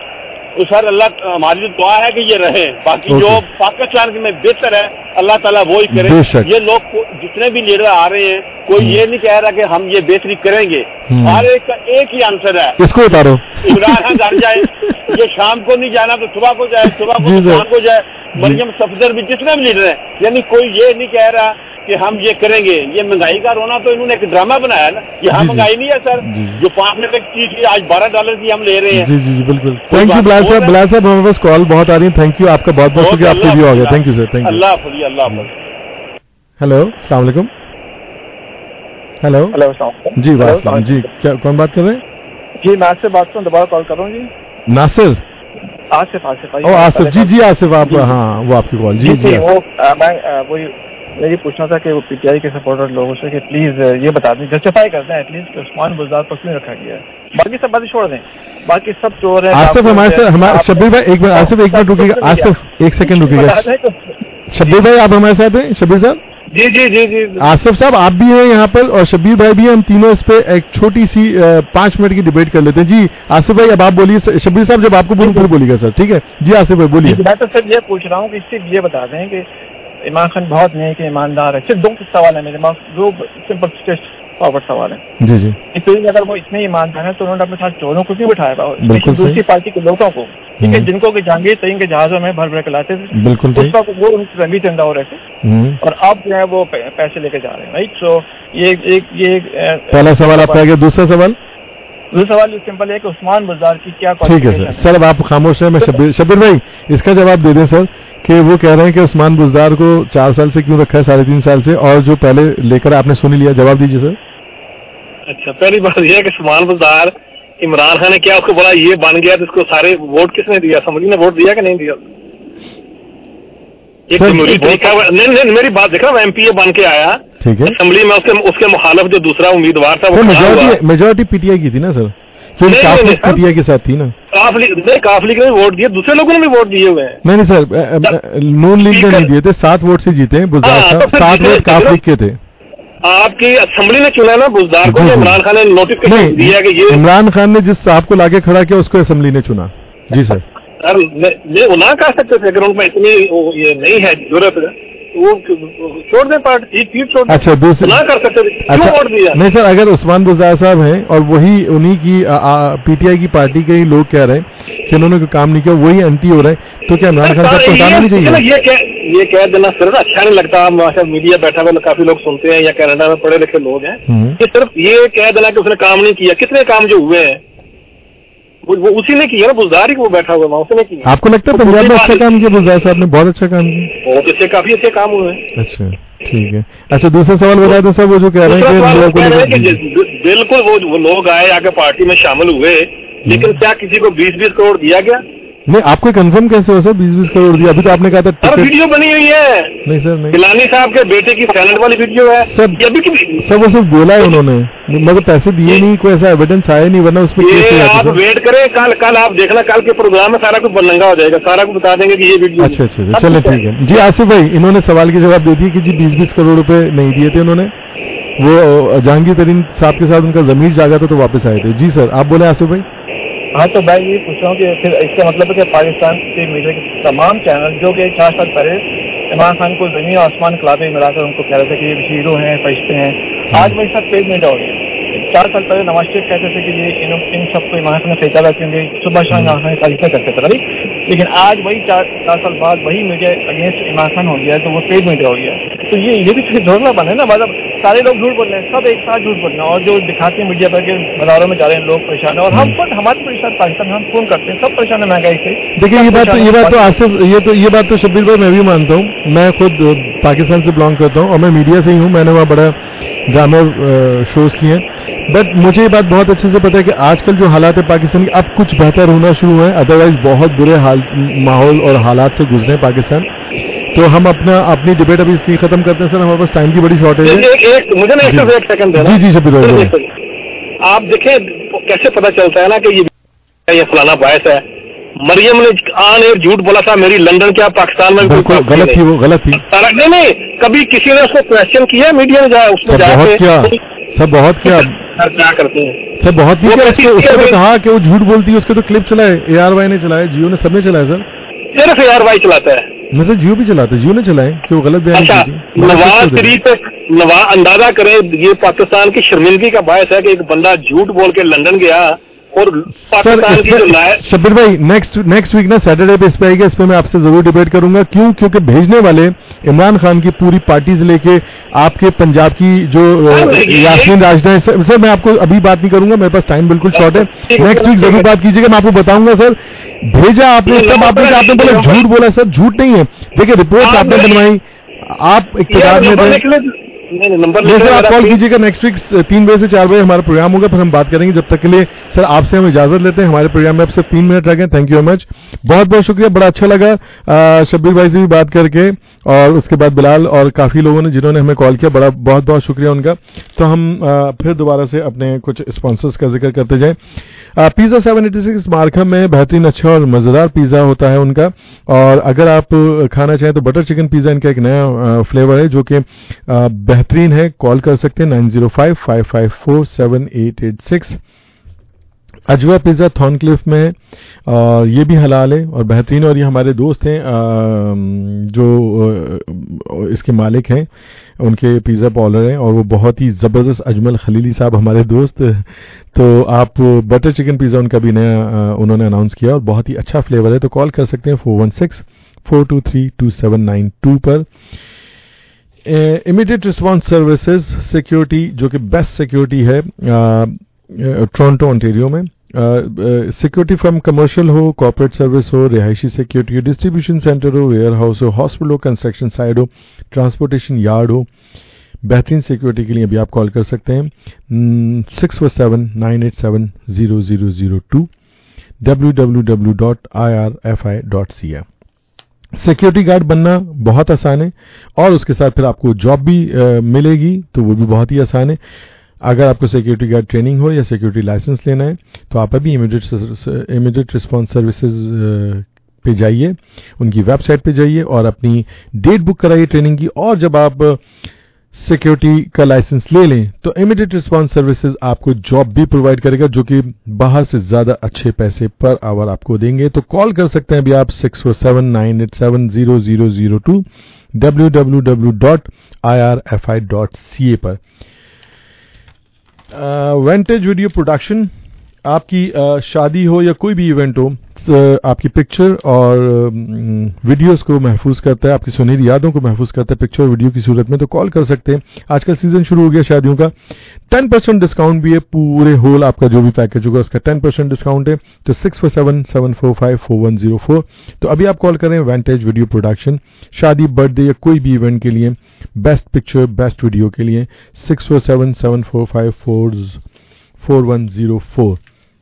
سر اللہ ہماری جو دعا ہے کہ یہ رہے, باقی جو پاکستان میں بہتر ہے اللہ تعالیٰ وہی کرے. یہ لوگ جتنے بھی لیڈر آ رہے ہیں کوئی یہ نہیں کہہ رہا کہ ہم یہ بہتری کریں گے, ہر ایک کا ایک ہی آنسر ہے, اس کو اتارو. عمران خان جان جائے, یہ شام کو نہیں جانا تو صبح کو جائے, صبح کو شام کو جائے, مریم صفدر بھی جتنے بھی لیڈر ہیں, یعنی کوئی یہ نہیں کہہ رہا کہ ہم یہ کریں گے. یہ مہنگائی کا رونا تو انہوں نے ایک ڈرامہ بنایا نا, یہاں مہنگائی نہیں ہے سر, جو پانچ منٹ تک چیز آج بارہ ڈالر کی ہم لے رہے ہیں. جی جی بالکل. تھینک یو بلال صاحب. بلال صاحب ہمارے پاس کال بہت آ رہی ہے, تھینک یو, آپ کا بہت بہت شکریہ, آپ کو بھی ہو گیا. Thank you sir, thank you. اللہ حافظ. اللہ حافظ. ہلو السلام علیکم. ہلو جی وعلیکم. جی کیا کون بات کر رہے ہیں؟ جی میں آپ سے بات کروں, دوبارہ کال کر رہا ہوں. جی ناصر. آصف. آصف او آصف. جی جی آصف آپ, ہاں وہ آپ کی کال. جی جی وہ میں وہی میں یہ پوچھنا تھا کہ وہ پی ٹی آئی کے سپورٹر لوگوں سے کہ پلیز یہ بتا دیں, جسٹیفائی کر دیں ایٹ لیسٹ کہ عثمان بزدار کو کیوں رکھا گیا ہے. باقی سب باتیں چھوڑ دیں, باقی سب چور ہیں. آصف ہمارے ساتھ, ہمارے شبیر بھائی ایک منٹ, آصف ایک منٹ رکیے گا, آصف ایک سیکنڈ رکیے گا. شبیر بھائی آپ ہمارے ساتھ ہیں؟ شبیر صاحب. جی جی جی جی آصف صاحب آپ بھی ہیں یہاں پر اور شبیر بھائی بھی ہیں, ہم تینوں اس پہ ایک چھوٹی سی پانچ منٹ کی ڈبیٹ کر لیتے ہیں. جی آصف بھائی اب آپ بولیے, شبیر صاحب جب آپ کو بولوں پھر بولیے گا سر, ٹھیک ہے؟ جی آصف بھائی بولیے. میں تو صرف یہ پوچھ رہا ہوں کہ صرف یہ بتا دیں کہ عمران خان بہت نیک ایماندار ہے. صرف دو سوال ہے میرے پاس, دو سمپل اسٹیٹ فارورڈ سوال ہیں. جی جی. اگر وہ اتنے ایماندار ہیں تو انہوں نے اپنے ساتھ چوروں کو کیوں بٹھایا گا, دوسری پارٹی کے لوگوں کو, ٹھیک ہے, جن کو کہ جہانگیر ترین کے جہازوں میں بھر بھر کے لاتے تھے, بالکل اس وقت وہ ان سے زمین چندہ ہو رہے تھے, اور اب جو ہے وہ پیسے لے کے جا رہے ہیں. رائٹ. سو یہ یہ پہلا سوال آپ کا گیا. دوسرا سوال دوسرا سوال سمپل ہے کہ عثمان بزدار کی کیا, ٹھیک ہے سر. سر اب آپ خاموش ہیں, میں شبیر شبیر بھائی اس کا جواب دے دیں سر, کہ وہ کہہ رہے ہیں کہ عثمان بزدار کو چار سال سے کیوں رکھا ہے, ساڑھے تین سال سے, اور جو پہلے لے کر آپ نے سن لیا. جواب دیجیے سر. اچھا, پہلی بات یہ ہے کہ عثمان بزدار عمران خان نے کیا اس کو بڑا یہ بن گیا تو اس کو سارے ووٹ کس نے دیا؟ سمجھ نے ووٹ دیا کہ نہیں دیا؟ ایک جمہوری طریقہ, نہیں نہیں میری بات دیکھ رہا, ایم پی اے بن کے آیا, ٹھیک ہے, اسمبلی میں اس کے مخالف جو دوسرا امیدوار تھا وہ میجورٹی پی ٹی آئی کی تھی نا سر, پی ٹی آئی کے ساتھ تھی نا. کاف لیگ نے ووٹ دیے, دوسرے لوگوں نے بھی ووٹ دیے ہوئے ہیں. نہیں نہیں سر, نون لیگ نے نہیں دیے تھے, سات ووٹ سے جیتے ہیں بزدار صاحب, سات ووٹ کاف لیگ کے تھے. آپ کی اسمبلی نے چنا نا بزدار کو, عمران خان نے نوٹیفکیشن دیا کہ یہ عمران خان نے جس صاحب کو لاگے کھڑا کیا اس کو اسمبلی نے چنا. جی سر, وہ نہ کر سکتے تھے اگر ان میں اتنی یہ نہیں ہے ضرورت, وہ چھوڑ دیں پارٹی چھوڑ دیں. اچھا دوسرے نہ کر سکتے تھے, کیوں ووٹ دیا؟ نہیں سر, اگر عثمان بزدار صاحب ہیں اور وہی انہی کی پی ٹی آئی کی پارٹی کے ہی لوگ کہہ رہے ہیں کہ انہوں نے کوئی کام نہیں کیا, وہی اینٹی ہو رہے ہیں, تو کیا عمران خان صاحب کو ہٹانا نہیں چاہیے؟ یہ کہہ دینا صرف اچھا نہیں لگتا. میڈیا بیٹھا ہوا کافی لوگ سنتے ہیں یا کینیڈا میں پڑھے لکھے لوگ ہیں, یہ صرف یہ کہہ دینا کہ اس نے کام نہیں کیا. کتنے کام جو ہوئے ہیں وہ اسی نے کیا نا, بزدار ہی وہ بیٹھا ہوا وہاں, اس نے کیا. آپ کو لگتا ہے پنجاب میں اچھا کام کیا بزدار صاحب نے؟ بہت اچھا کام کیا, بہت اچھے کافی اچھے کام ہوئے ہیں. اچھا ٹھیک ہے. اچھا دوسرا سوال بتا دیں سر, وہ جو کہہ رہے ہیں کہ بالکل وہ لوگ آئے آ کے پارٹی میں شامل ہوئے, لیکن کیا کسی کو بیس بیس کروڑ دیا گیا؟ نہیں, آپ کو کنفرم کیسے ہو سر بیس بیس کروڑ دیا؟ ابھی تو آپ نے کہا تھا ویڈیو بنی ہوئی ہے. نہیں سر نہیں, گیلانی صاحب کے بیٹے کی سینٹ والی ویڈیو ہے سر. سر وہ صرف بولا ہے انہوں نے, مگر پیسے دیے نہیں, کوئی ایسا ایویڈنس آیا نہیں, ورنہ اس پہ آپ ویٹ کریں, کل کل آپ دیکھنا, کل کے پروگرام میں سارا کچھ بننگا ہو جائے گا, سارا کچھ بتا دیں گے کہ یہ ویڈیو. اچھا اچھا چلیں ٹھیک ہے. جی آصف بھائی, انہوں نے سوال کی جواب دے دی کہ جی بیس بیس کروڑ روپے نہیں دیے تھے انہوں نے, وہ جہانگیر ترین صاحب کے ساتھ ان کا ضمیر جاگا تھا تو واپس آئے تھے. جی سر آپ بولے آصف بھائی. ہاں تو میں یہ پوچھ رہا ہوں کہ پھر اس کا مطلب ہے کہ پاکستان کے میڈیا کے تمام چینل جو کہ چار سال پہلے عمران خان کو زمین اور آسمان کلابیں ملا کر ان کو کہہ رہے تھے کہ یہ ہیرو ہیں, فرشتے ہیں, آج وہی سب پیج میڈیا ہو گیا. چار سال پہلے نواز شریف کہتے تھے کہ یہ ان سب کو عمران خان نے پھینکا تھا کیونکہ صبح شام عمران خان کی تعریفیں کرتے تھے, لیکن آج وہی چار چار سال بعد وہی میڈیا اگینسٹ عمران خان ہو گیا, تو وہ پیج میڈیا ہو گیا. تو یہ یہ بھی جھوٹنا بن ہے نا, مطلب سارے لوگ جھوٹ بول رہے ہیں, سب ایک ساتھ جھوٹ بول رہے ہیں, اور جو دکھاتے ہیں میڈیا پر کہ بازاروں میں جا رہے ہیں لوگ پریشان ہیں, اور ہم خود ہمارے پریشان پاکستان ہم فون کرتے ہیں, سب پریشان ہیں مہنگائی سے. دیکھیں یہ بات یہ بات تو آصف یہ تو یہ بات تو شبیر بھائی میں بھی مانتا ہوں, میں خود پاکستان سے بلانگ کرتا ہوں اور میں میڈیا سے ہی ہوں, میں نے وہاں بڑا ڈرامہ شوز کیے ہیں, بٹ مجھے یہ بات بہت اچھے سے پتا ہے کہ آج کل جو حالات ہے پاکستان کے, اب کچھ بہتر ہونا شروع ہوئے, ادروائز بہت برے حال ماحول اور حالات سے گزرے ہیں پاکستان. تو ہم اپنا اپنی ڈبیٹ ابھی اس لیے ختم کرتے ہیں سر, ہمارے پاس ٹائم کی بڑی شارٹیج ہے. مجھے نا ایک سیکنڈ دینا. جی جی شبیر بھائی, آپ دیکھیں کیسے پتا چلتا ہے نا کہ یہ فلانا باعث ہے. مریم نے آن ایئر جھوٹ بولا تھا میری لندن کیا پاکستان میں بالکل غلط تھی, وہ غلط تھی. نہیں نہیں کبھی کسی نے اس کو کوشچن کیا میڈیا میں جایا, اس میں بہت کیا سب بہت کیا کیا کرتے ہیں سب بہت کیا. اس نے کہا کہ وہ جھوٹ بولتی ہے, اس کے تو کلپ چلائے, اے آر وائی نے چلائے, جیو نے, سب نے چلائے سر. صرف اے آر وائی چلاتا ہے, میں سر جیو بھی چلاتا ہے, جیو نے چلائے کہ وہ غلط بیان. اچھا نواز شریف نواز اندازہ کریں, یہ پاکستان کی شرمندگی کا باعث ہے کہ ایک بندہ جھوٹ بول کے لندن گیا, اور پاکستان کی جو شبیر بھائی نیکسٹ نیکسٹ ویک نا سیٹرڈے پہ اس پہ آئے گا, اس پہ میں آپ سے ضرور ڈیبیٹ کروں گا. کیوں؟ کیونکہ بھیجنے والے عمران خان کی پوری پارٹی سے لے کے آپ کے پنجاب کی جو یاسمین راجدہ ہے سر, میں آپ کو ابھی بات نہیں کروں گا, میرے پاس ٹائم بالکل شارٹ ہے. نیکسٹ ویک ضرور بات کیجیے گا, میں آپ کو بتاؤں گا سر. بھیجا آپ نے سب, آپ نے آپ نے بولا جھوٹ بولا, سر جھوٹ نہیں ہے. دیکھیے رپورٹ آپ نے بنوائی, آپ اقتدار میں تھے. سر آپ کال کیجیے گا نیکسٹ ویک تین بجے سے چار بجے ہمارا پروگرام ہوگا, پھر ہم بات کریں گے. جب تک کے لیے سر آپ سے ہم اجازت لیتے ہیں, ہمارے پروگرام میں اب صرف تین منٹ رہ گئے. تھینک یو ویری مچ, بہت بہت شکریہ, بڑا اچھا لگا شبیر بھائی سے بھی بات کر کے, اور اس کے بعد بلال اور کافی لوگوں نے جنہوں نے ہمیں کال کیا, بڑا بہت بہت شکریہ ان کا. تو ہم پھر دوبارہ سے اپنے کچھ اسپانسرز کا ذکر کرتے جائیں. Pizza seven eighty six Markham میں بہترین اچھا اور مزیدار پیزا ہوتا ہے ان کا, اور اگر آپ کھانا چاہیں تو بٹر چکن پیزا ان کا ایک نیا فلیور ہے جو کہ بہترین ہے. کال کر سکتے ہیں nine zero five five five four seven eight eight six. Ajwa pizza Thorncliffe میں, اور یہ بھی حلال ہے اور بہترین, اور یہ ہمارے دوست ہیں جو اس کے مالک ہیں, ان کے پیزا پارلر ہیں, اور وہ بہت ہی زبردست اجمل خلیلی صاحب ہمارے دوست. تو آپ بٹر چکن پیزا ان کا بھی نیا انہوں نے اناؤنس کیا, اور بہت ہی اچھا فلیور ہے. تو کال کر سکتے ہیں four one six four two three two seven nine two پر. امیڈیٹ رسپانس سروسز سیکیورٹی جو کہ بیسٹ سیکیورٹی ہے ٹورنٹو انٹیریو میں. سیکیورٹی فرام کمرشل ہو, کارپوریٹ سروس ہو, رہائشی سیکیورٹی ہو, ڈسٹریبیوشن سینٹر ہو, ویئر ہاؤس ہو, ہاسپٹل ہو, کنسٹرکشن سائٹ ہو, ٹرانسپورٹیشن یارڈ ہو, بہترین سیکیورٹی کے لیے ابھی آپ کال کر سکتے ہیں six four seven nine eight seven zero zero zero two W W W dot I R F I dot C A. Security guard बनना बहुत आसान है और उसके साथ फिर आपको जॉब भी आ, मिलेगी तो वो भी बहुत ही आसान है. अगर आपको सिक्योरिटी गार्ड ट्रेनिंग हो या सिक्योरिटी लाइसेंस लेना है तो आप अभी इमीडिएट इमीडिएट रिस्पांस सर्विसेज पे जाइए, उनकी वेबसाइट पे जाइए और अपनी डेट बुक कराइए ट्रेनिंग की. और जब आप सिक्योरिटी का लाइसेंस ले लें तो इमीडिएट रिस्पांस सर्विसेज आपको जॉब भी प्रोवाइड करेगा जो कि बाहर से ज्यादा अच्छे पैसे पर आवर आपको देंगे. तो कॉल कर सकते हैं अभी आप six four seven nine eight seven zero zero zero two W W W dot I R F I dot C A पर. वेंटेज वीडियो प्रोडक्शन, आपकी uh, शादी हो या कोई भी इवेंट हो, uh, आपकी पिक्चर और वीडियोस uh, को महफूज करता है, आपकी सुनहरी यादों को महफूज करता है पिक्चर और वीडियो की सूरत में. तो कॉल कर सकते हैं. आजकल सीजन शुरू हो गया शादियों का, टेन परसेंट डिस्काउंट भी है. पूरे होल आपका जो भी पैकेज होगा उसका टेन परसेंट डिस्काउंट है. तो six four seven seven four five four one zero four. तो अभी आप कॉल करें वेंटेज वीडियो प्रोडक्शन, शादी, बर्थडे या कोई भी इवेंट के लिए बेस्ट पिक्चर बेस्ट वीडियो के लिए six four seven seven four five four four one zero four.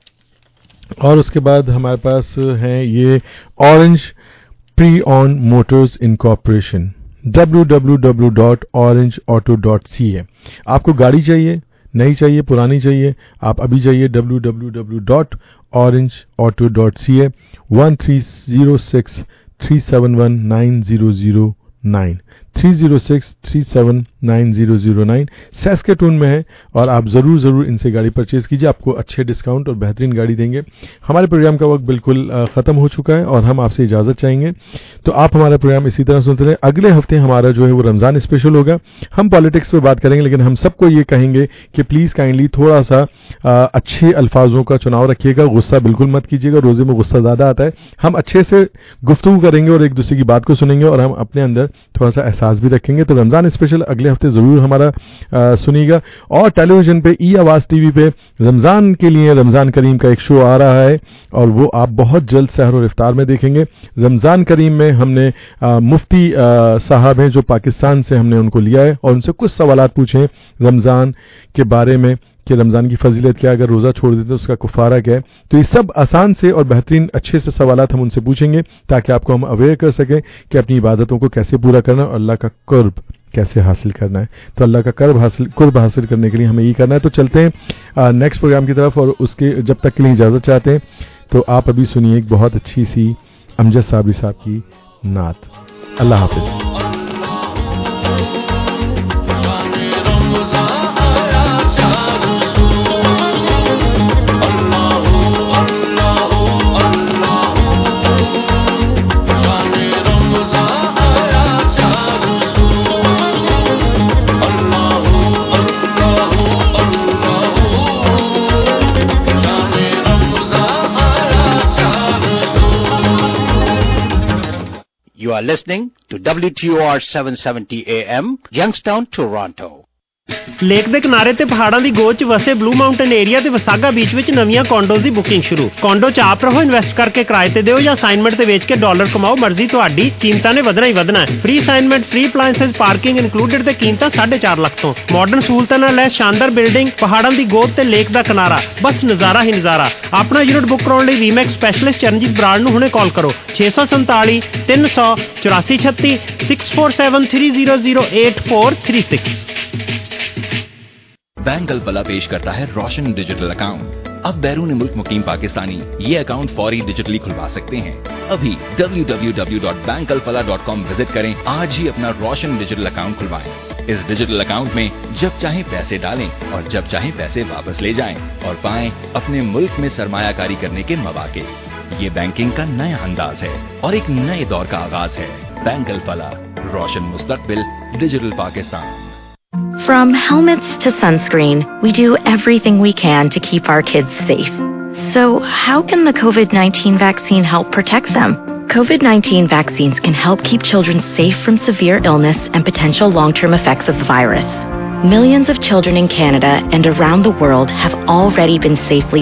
और उसके बाद हमारे पास है ये Orange pre own motors incorporation, W W W dot orange auto dot C A. आपको गाड़ी चाहिए, नई चाहिए, पुरानी चाहिए, आप अभी जाइए W W W dot orange auto dot C A. One three zero six three seven one nine zero zero nine three zero six three seven nine zero zero nine Saskatoon में है और आप जरूर जरूर इनसे गाड़ी परचेज कीजिए, आपको अच्छे डिस्काउंट और बेहतरीन गाड़ी देंगे. हमारे प्रोग्राम का वक्त बिल्कुल खत्म हो चुका है और हम आपसे इजाजत चाहेंगे. तो आप हमारा प्रोग्राम इसी तरह सुनते रहे. अगले हफ्ते हमारा जो है वो रमजान स्पेशल होगा. हम पॉलिटिक्स पे बात करेंगे लेकिन हम सबको ये कहेंगे कि प्लीज काइंडली थोड़ा सा आ, अच्छे अल्फाजों का चुनाव रखिएगा, गुस्सा बिल्कुल मत कीजिएगा. रोजे में गुस्सा ज्यादा आता है. हम अच्छे से गुफ्तगू करेंगे और एक दूसरे की बात को सुनेंगे और हम अपने अंदर थोड़ा सा एहसास भी रखेंगे. तो रमजान स्पेशल अगले हफ्ते जरूर हमारा सुनिएगा. और टेलीविजन पे ई आवाज टीवी पे रमजान के लिए रमजान करीम का एक शो आ रहा है और वो आप बहुत जल्द सहर और इफ्तार में देखेंगे. रमजान करीम में हमने आ, मुफ्ती साहब हैं जो पाकिस्तान से, हमने उनको लिया है और उनसे कुछ सवालात पूछे रमजान के बारे में कि रमजान की फजीलत क्या है, अगर रोजा छोड़ देते तो उसका कुफारा क्या है. तो ये सब आसान से और बेहतरीन अच्छे से सवालात हम उनसे पूछेंगे ताकि आपको हम अवेयर कर सकें कि अपनी इबादतों को कैसे पूरा करना है और अल्लाह का कुर्ब कैसे हासिल करना है. तो अल्लाह का कर्ब हासिल कुर्ब हासिल करने के लिए हमें ये करना है. तो चलते हैं नेक्स्ट प्रोग्राम की तरफ और उसके जब तक के लिए इजाजत चाहते हैं. तो आप अभी सुनिए एक बहुत अच्छी सी अमजद साबरी साहब की नात. अल्लाह हाफिज. You are listening to W T O R seven seventy A M, Youngstown, Toronto. Lake ਦੇ ਕਿਨਾਰੇ ਤੇ ਪਹਾੜਾਂ ਦੀ ਗੋਚ ਵਸੇ ਬਲੂ ਮਾਊਂਟਨ ਏਰੀਆ ਤੇ ਵਸਾਗਾ ਬੀਚ ਵਿੱਚ ਨਵੀਆਂ ਕੌਂਡੋਜ਼ ਦੀ ਬੁਕਿੰਗ ਸ਼ੁਰੂ. ਕੌਂਡੋ ਚ ਆਪ ਰਹੋ, ਇਨਵੈਸਟ ਕਰਕੇ ਕਿਰਾਏ ਤੇ ਦਿਓ ਜਾਂ ਅਸਾਈਨਮੈਂਟ ਤੇ ਵੇਚ ਕੇ ਡਾਲਰ ਕਮਾਓ, ਮਰਜ਼ੀ ਤੁਹਾਡੀ. ਕੀਮਤਾਂ ਨੇ ਵਧਣਾ ਹੀ ਵਧਣਾ ਹੈ. Free assignment, free appliances, parking included ਤੇ ਕੀਮਤਾਂ ਸਾਢੇ ਚਾਰ ਲੱਖ ਤੋਂ. ਮਾਡਰਨ ਸਹੂਲਤਾਂ ਨਾਲ ਲੈਸ ਸ਼ਾਨਦਾਰ ਬਿਲਡਿੰਗ, ਪਹਾੜਾਂ ਦੀ ਗੋਦ ਤੇ ਲੇਕ ਦਾ ਕਿਨਾਰਾ, ਬਸ ਨਜ਼ਾਰਾ ਹੀ ਨਜ਼ਾਰਾ. ਆਪਣਾ ਯੂਨਿਟ ਬੁੱਕ ਕਰਾਉਣ ਲਈ ਵੀਮੈਕਸ ਸਪੈਸ਼ਲਿਸਟ ਚਰਨਜੀਤ ਬਰਾੜ ਨੂੰ ਹੁਣੇ ਕਾਲ ਕਰੋ ਛੇ ਸੌ ਸੰਤਾਲੀ ਤਿੰਨ ਸੌ ਚੁਰਾਸੀ ਛੱਤੀ six four seven three zero zero eight four three six. Bank Alfalah पेश करता है रोशन डिजिटल अकाउंट. अब बैरून मुल्क मुकीम पाकिस्तानी ये अकाउंट फौरी डिजिटली खुलवा सकते हैं. अभी W W W dot bank Alfalah dot com visit करें. आज ही अपना रोशन डिजिटल अकाउंट खुलवाएं. इस डिजिटल अकाउंट में जब चाहे पैसे डालें और जब चाहे पैसे वापस ले जाएं और पाएं अपने मुल्क में सरमायाकारी करने के मौके. ये बैंकिंग का नया अंदाज है और एक नए दौर का आगाज है. बैंक गलबला, रोशन मुस्तकबिल, digital Pakistan. From helmets to sunscreen, we do everything we can to keep our kids safe. So, how can the COVID nineteen vaccine help protect them? COVID nineteen vaccines can help keep children safe from severe illness and potential long-term effects of the virus. Millions of children in Canada and around the world have already been safely